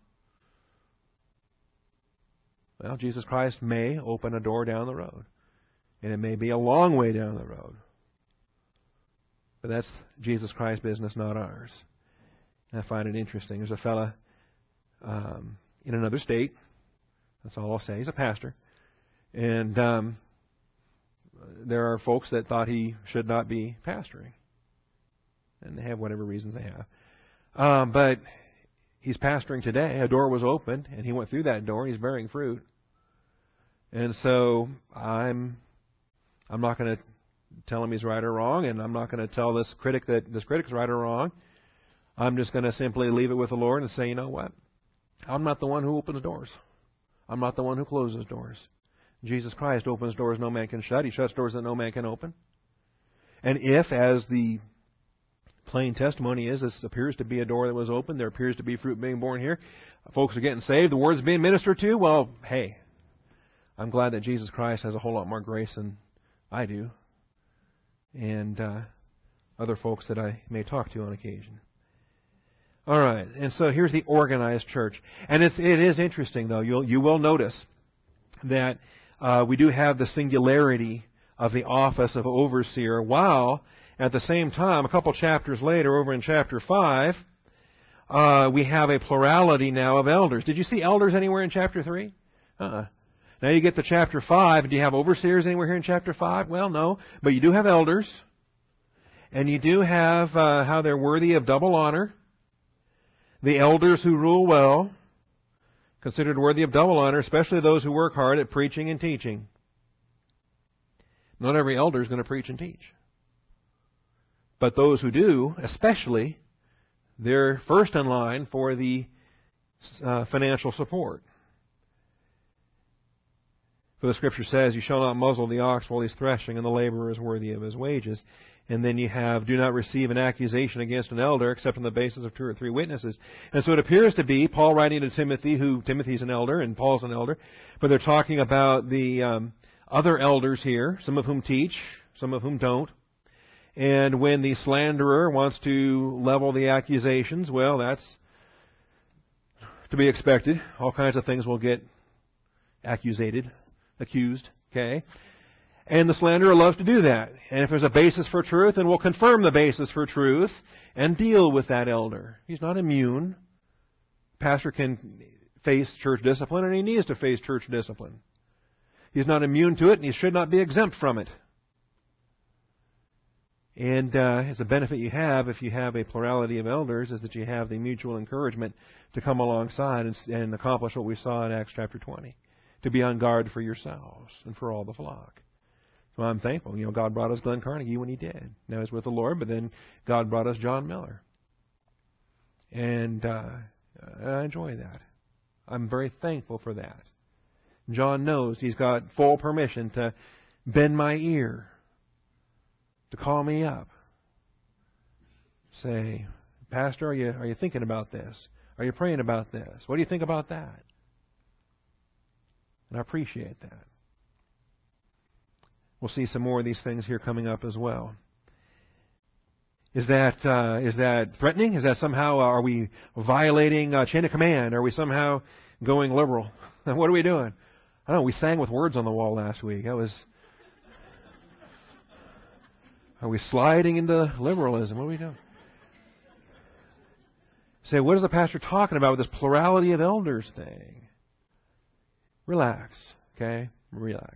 Well, Jesus Christ may open a door down the road. And it may be a long way down the road. But that's Jesus Christ's business, not ours. And I find it interesting. There's a fella um, in another state. That's all I'll say. He's a pastor. And um, there are folks that thought he should not be pastoring. And they have whatever reasons they have. Um, but he's pastoring today. A door was opened, and he went through that door, and he's bearing fruit. And so I'm I'm not going to tell him he's right or wrong, and I'm not going to tell this critic that this critic's right or wrong. I'm just going to simply leave it with the Lord and say, you know what? I'm not the one who opens doors. I'm not the one who closes doors. Jesus Christ opens doors no man can shut. He shuts doors that no man can open. And if, as the plain testimony is, this appears to be a door that was opened, there appears to be fruit being born here, folks are getting saved, the word's being ministered to, well, hey, I'm glad that Jesus Christ has a whole lot more grace than I do, and uh, other folks that I may talk to on occasion. All right, and so here's the organized church. And it's, it is interesting, though. You'll, you will notice that uh, we do have the singularity of the office of overseer, while at the same time, a couple chapters later, over in chapter five, uh, we have a plurality now of elders. Did you see elders anywhere in chapter three? Uh-uh. Now you get to chapter five. Do you have overseers anywhere here in chapter five? Well, no. But you do have elders. And you do have uh, how they're worthy of double honor. The elders who rule well, considered worthy of double honor, especially those who work hard at preaching and teaching. Not every elder is going to preach and teach. But those who do, especially, they're first in line for the uh, financial support. For the Scripture says, you shall not muzzle the ox while he's threshing, and the laborer is worthy of his wages. And then you have, do not receive an accusation against an elder except on the basis of two or three witnesses. And so it appears to be Paul writing to Timothy, who Timothy's an elder and Paul's an elder, but they're talking about the um, other elders here, some of whom teach, some of whom don't. And when the slanderer wants to level the accusations, well, that's to be expected. All kinds of things will get accusated, accused, okay? And the slanderer loves to do that. And if there's a basis for truth, then we'll confirm the basis for truth and deal with that elder. He's not immune. Pastor can face church discipline, and he needs to face church discipline. He's not immune to it, and he should not be exempt from it. And uh, it's a benefit you have if you have a plurality of elders, is that you have the mutual encouragement to come alongside and, and accomplish what we saw in Acts chapter twenty, to be on guard for yourselves and for all the flock. So I'm thankful. You know, God brought us Glenn Carnegie when he did. Now he's with the Lord, but then God brought us John Miller. And uh, I enjoy that. I'm very thankful for that. John knows he's got full permission to bend my ear, to call me up. Say, Pastor, are you, are you thinking about this? Are you praying about this? What do you think about that? And I appreciate that. We'll see some more of these things here coming up as well. Is that uh, is that threatening? Is that somehow, uh, are we violating uh, chain of command? Are we somehow going liberal? What are we doing? I don't know. We sang with words on the wall last week. That was. Are we sliding into liberalism? What are we doing? Say, what is the pastor talking about with this plurality of elders thing? Relax, okay? Relax.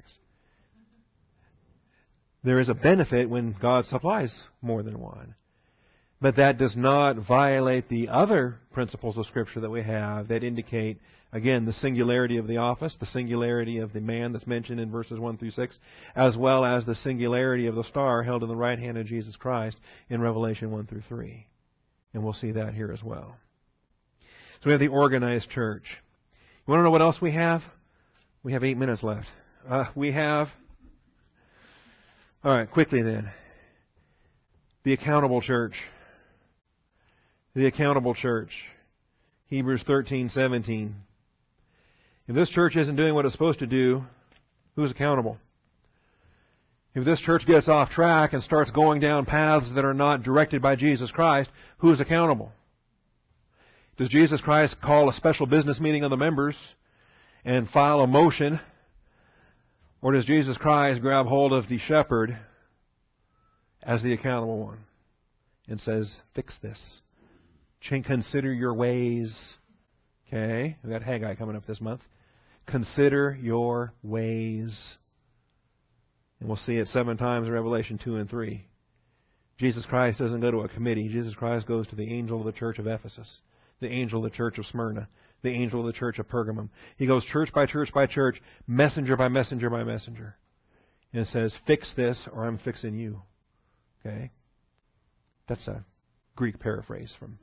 There is a benefit when God supplies more than one. But that does not violate the other principles of Scripture that we have that indicate, again, the singularity of the office, the singularity of the man that's mentioned in verses one through six, as well as the singularity of the star held in the right hand of Jesus Christ in Revelation one through three. And we'll see that here as well. So we have the organized church. You want to know what else we have? We have eight minutes left. Uh, we have... All right, quickly then. The accountable church. The accountable church. Hebrews thirteen seventeen. If this church isn't doing what it's supposed to do, who's accountable? If this church gets off track and starts going down paths that are not directed by Jesus Christ, who's accountable? Does Jesus Christ call a special business meeting of the members and file a motion? Or does Jesus Christ grab hold of the shepherd as the accountable one and says, fix this. Consider your ways. Okay? We've got Haggai coming up this month. Consider your ways. And we'll see it seven times in Revelation two and three. Jesus Christ doesn't go to a committee. Jesus Christ goes to the angel of the church of Ephesus, the angel of the church of Smyrna, the angel of the church of Pergamum. He goes church by church by church, messenger by messenger by messenger, and says, fix this or I'm fixing you. Okay? That's a Greek paraphrase from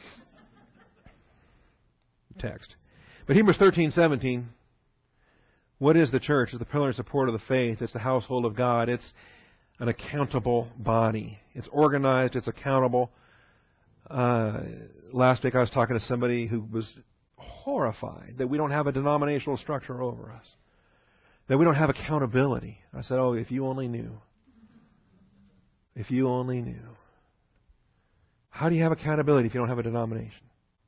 the text. But Hebrews thirteen seventeen, what is the church? It's the pillar and support of the faith. It's the household of God. It's an accountable body. It's organized. It's accountable. Uh, last week I was talking to somebody who was horrified that we don't have a denominational structure over us, that we don't have accountability. I said, oh, if you only knew. If you only knew. How do you have accountability if you don't have a denomination?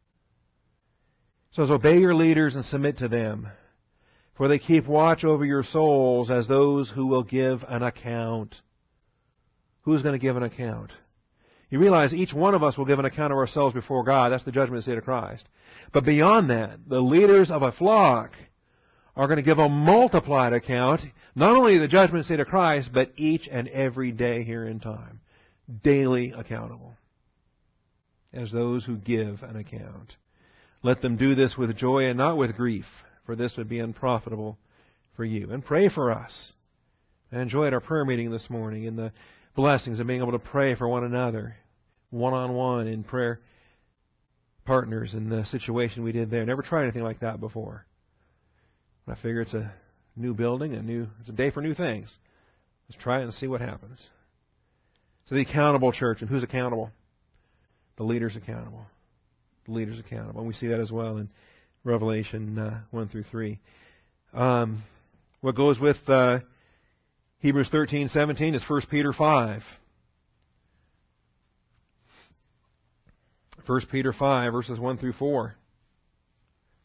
So obey your leaders and submit to them, for they keep watch over your souls as those who will give an account. Who's going to give an account? You realize each one of us will give an account of ourselves before God. That's the judgment seat of Christ. But beyond that, the leaders of a flock are going to give a multiplied account, not only the judgment seat of Christ, but each and every day here in time. Daily accountable. As those who give an account. Let them do this with joy and not with grief, for this would be unprofitable for you. And pray for us. I enjoyed our prayer meeting this morning and the blessings of being able to pray for one another, one-on-one in prayer partners in the situation we did there. Never tried anything like that before. But I figure it's a new building, a new it's a day for new things. Let's try it and see what happens. So the accountable church, and who's accountable? The leader's accountable. The leader's accountable. And we see that as well in Revelation uh, one through three. Um, what goes with uh, Hebrews thirteen seventeen is First Peter five. First Peter five, verses one through four.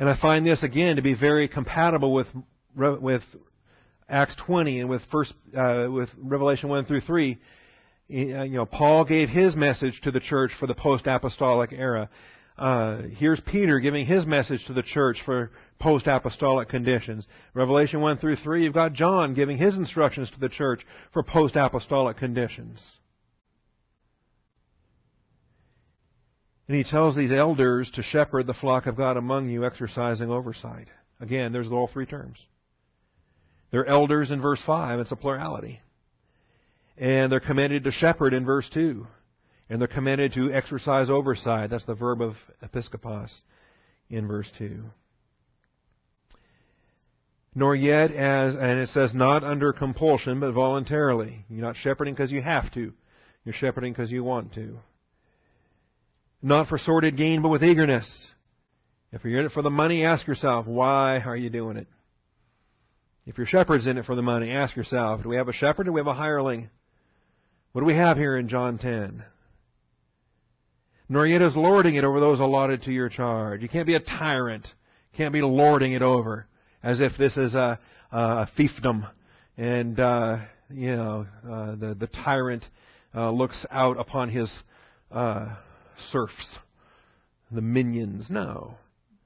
And I find this, again, to be very compatible with with Acts twenty and with first uh, with Revelation one through three. You know, Paul gave his message to the church for the post-apostolic era. Uh, here's Peter giving his message to the church for post-apostolic conditions. Revelation one through three, you've got John giving his instructions to the church for post-apostolic conditions. And he tells these elders to shepherd the flock of God among you, exercising oversight. Again, there's all three terms. They're elders in verse five. It's a plurality. And they're commanded to shepherd in verse two. And they're commanded to exercise oversight. That's the verb of episkopos in verse two. Nor yet as, and it says not under compulsion, but voluntarily. You're not shepherding because you have to. You're shepherding because you want to. Not for sordid gain, but with eagerness. If you're in it for the money, ask yourself, why are you doing it? If your shepherd's in it for the money, ask yourself, do we have a shepherd or do we have a hireling? What do we have here in John ten? Nor yet as lording it over those allotted to your charge. You can't be a tyrant. You can't be lording it over as if this is a, a fiefdom. And, uh, you know, uh, the, the tyrant uh, looks out upon his uh, serfs, the minions. No.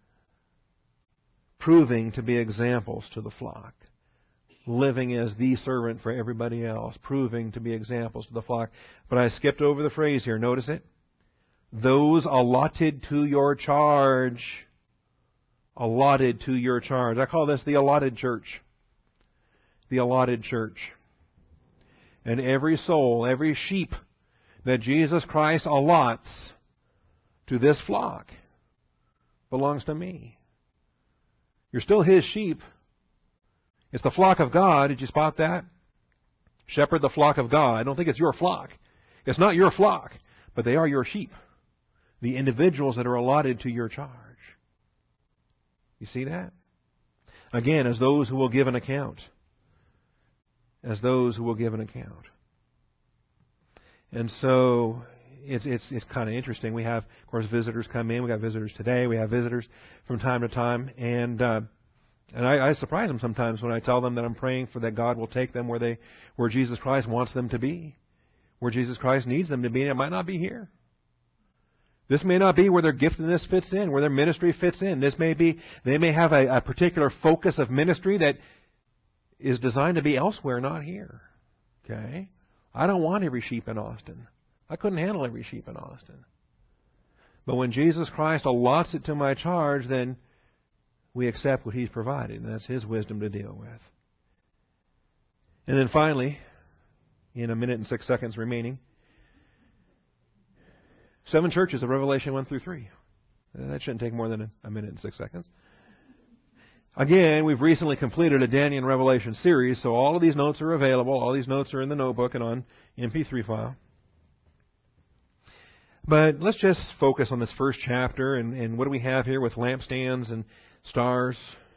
Proving to be examples to the flock. Living as the servant for everybody else. Proving to be examples to the flock. But I skipped over the phrase here. Notice it. Those allotted to your charge. Allotted to your charge. I call this the allotted church. The allotted church. And every soul, every sheep that Jesus Christ allots to this flock belongs to me. You're still His sheep. It's the flock of God. Did you spot that? Shepherd the flock of God. I don't think it's your flock. It's not your flock, but they are your sheep. The individuals that are allotted to your charge. You see that? Again, as those who will give an account. As those who will give an account. And so it's it's it's kind of interesting. We have, of course, visitors come in. We got visitors today. We have visitors from time to time, and uh, and I, I surprise them sometimes when I tell them that I'm praying for that God will take them where they where Jesus Christ wants them to be, where Jesus Christ needs them to be, and it might not be here. This may not be where their giftedness fits in, where their ministry fits in. This may be, they may have a, a particular focus of ministry that is designed to be elsewhere, not here. Okay? I don't want every sheep in Austin. I couldn't handle every sheep in Austin. But when Jesus Christ allots it to my charge, then we accept what He's provided. And that's His wisdom to deal with. And then finally, in a minute and six seconds remaining, seven churches of Revelation one through three. That shouldn't take more than a minute and six seconds. Again, we've recently completed a Daniel and Revelation series, so all of these notes are available. All these notes are in the notebook and on M P three file. But let's just focus on this first chapter and, and what do we have here with lampstands and stars.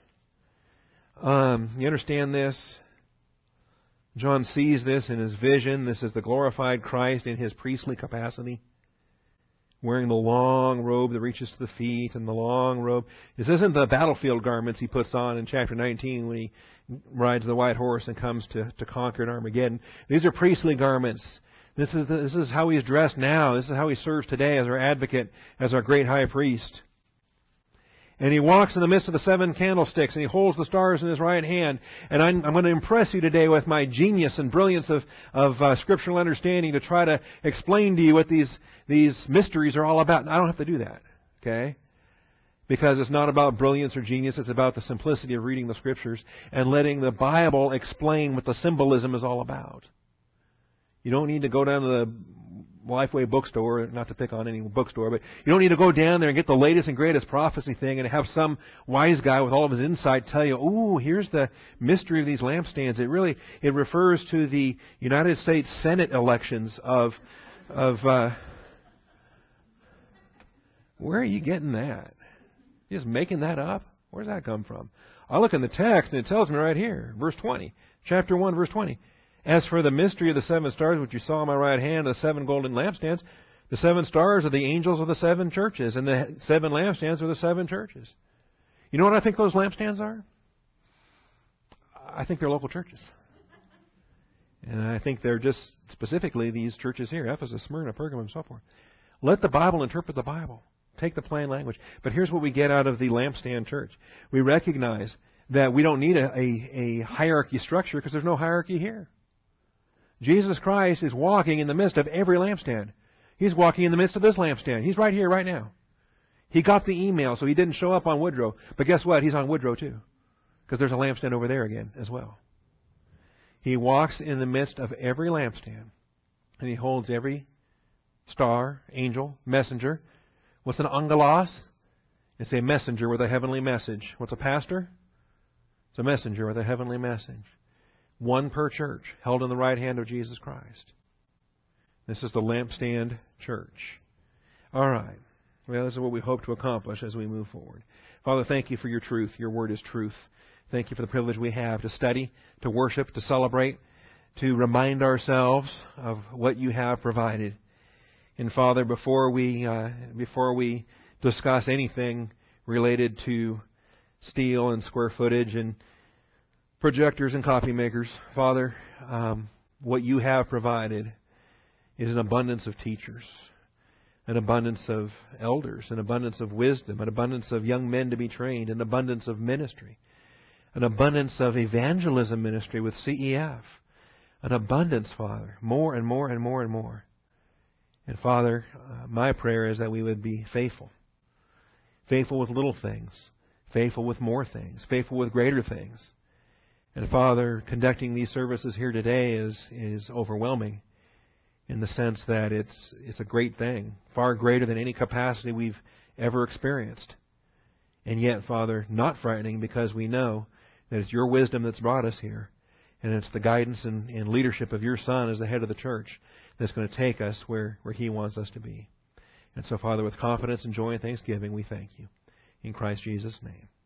Um, you understand this? John sees this in his vision. This is the glorified Christ in His priestly capacity, wearing the long robe that reaches to the feet and the long robe. This isn't the battlefield garments He puts on in chapter nineteen when He rides the white horse and comes to, to conquer at Armageddon. These are priestly garments. This is, the, this is how He's dressed now. This is how He serves today as our advocate, as our great high priest. And He walks in the midst of the seven candlesticks, and He holds the stars in His right hand. And I'm, I'm going to impress you today with my genius and brilliance of, of uh, scriptural understanding to try to explain to you what these, these mysteries are all about. And I don't have to do that, okay? Because it's not about brilliance or genius. It's about the simplicity of reading the Scriptures and letting the Bible explain what the symbolism is all about. You don't need to go down to the Lifeway bookstore, not to pick on any bookstore, but you don't need to go down there and get the latest and greatest prophecy thing and have some wise guy with all of his insight tell you, ooh, here's the mystery of these lampstands. It really, it refers to the United States Senate elections of, of, uh, where are you getting that? You just making that up? Where's that come from? I look in the text and it tells me right here, verse twenty, chapter one, verse twenty. As for the mystery of the seven stars, which you saw in my right hand, the seven golden lampstands, the seven stars are the angels of the seven churches, and the seven lampstands are the seven churches. You know what I think those lampstands are? I think they're local churches. And I think they're just specifically these churches here, Ephesus, Smyrna, Pergamum, and so forth. Let the Bible interpret the Bible. Take the plain language. But here's what we get out of the lampstand church. We recognize that we don't need a, a, a hierarchy structure because there's no hierarchy here. Jesus Christ is walking in the midst of every lampstand. He's walking in the midst of this lampstand. He's right here, right now. He got the email, so he didn't show up on Woodrow. But guess what? He's on Woodrow too. Because there's a lampstand over there again as well. He walks in the midst of every lampstand. And He holds every star, angel, messenger. What's an angelos? It's a messenger with a heavenly message. What's a pastor? It's a messenger with a heavenly message. One per church, held in the right hand of Jesus Christ. This is the lampstand church. All right. Well, this is what we hope to accomplish as we move forward. Father, thank You for Your truth. Your word is truth. Thank You for the privilege we have to study, to worship, to celebrate, to remind ourselves of what You have provided. And Father, before we uh, before we discuss anything related to steel and square footage and projectors and coffee makers, Father, um, what You have provided is an abundance of teachers, an abundance of elders, an abundance of wisdom, an abundance of young men to be trained, an abundance of ministry, an abundance of evangelism ministry with C E F, an abundance, Father, more and more and more and more. And Father, uh, my prayer is that we would be faithful, faithful with little things, faithful with more things, faithful with greater things. And Father, conducting these services here today is is overwhelming in the sense that it's it's a great thing, far greater than any capacity we've ever experienced. And yet, Father, not frightening because we know that it's Your wisdom that's brought us here. And it's the guidance and, and leadership of Your Son as the head of the church that's going to take us where, where He wants us to be. And so, Father, with confidence and joy and thanksgiving, we thank You. In Christ Jesus' name.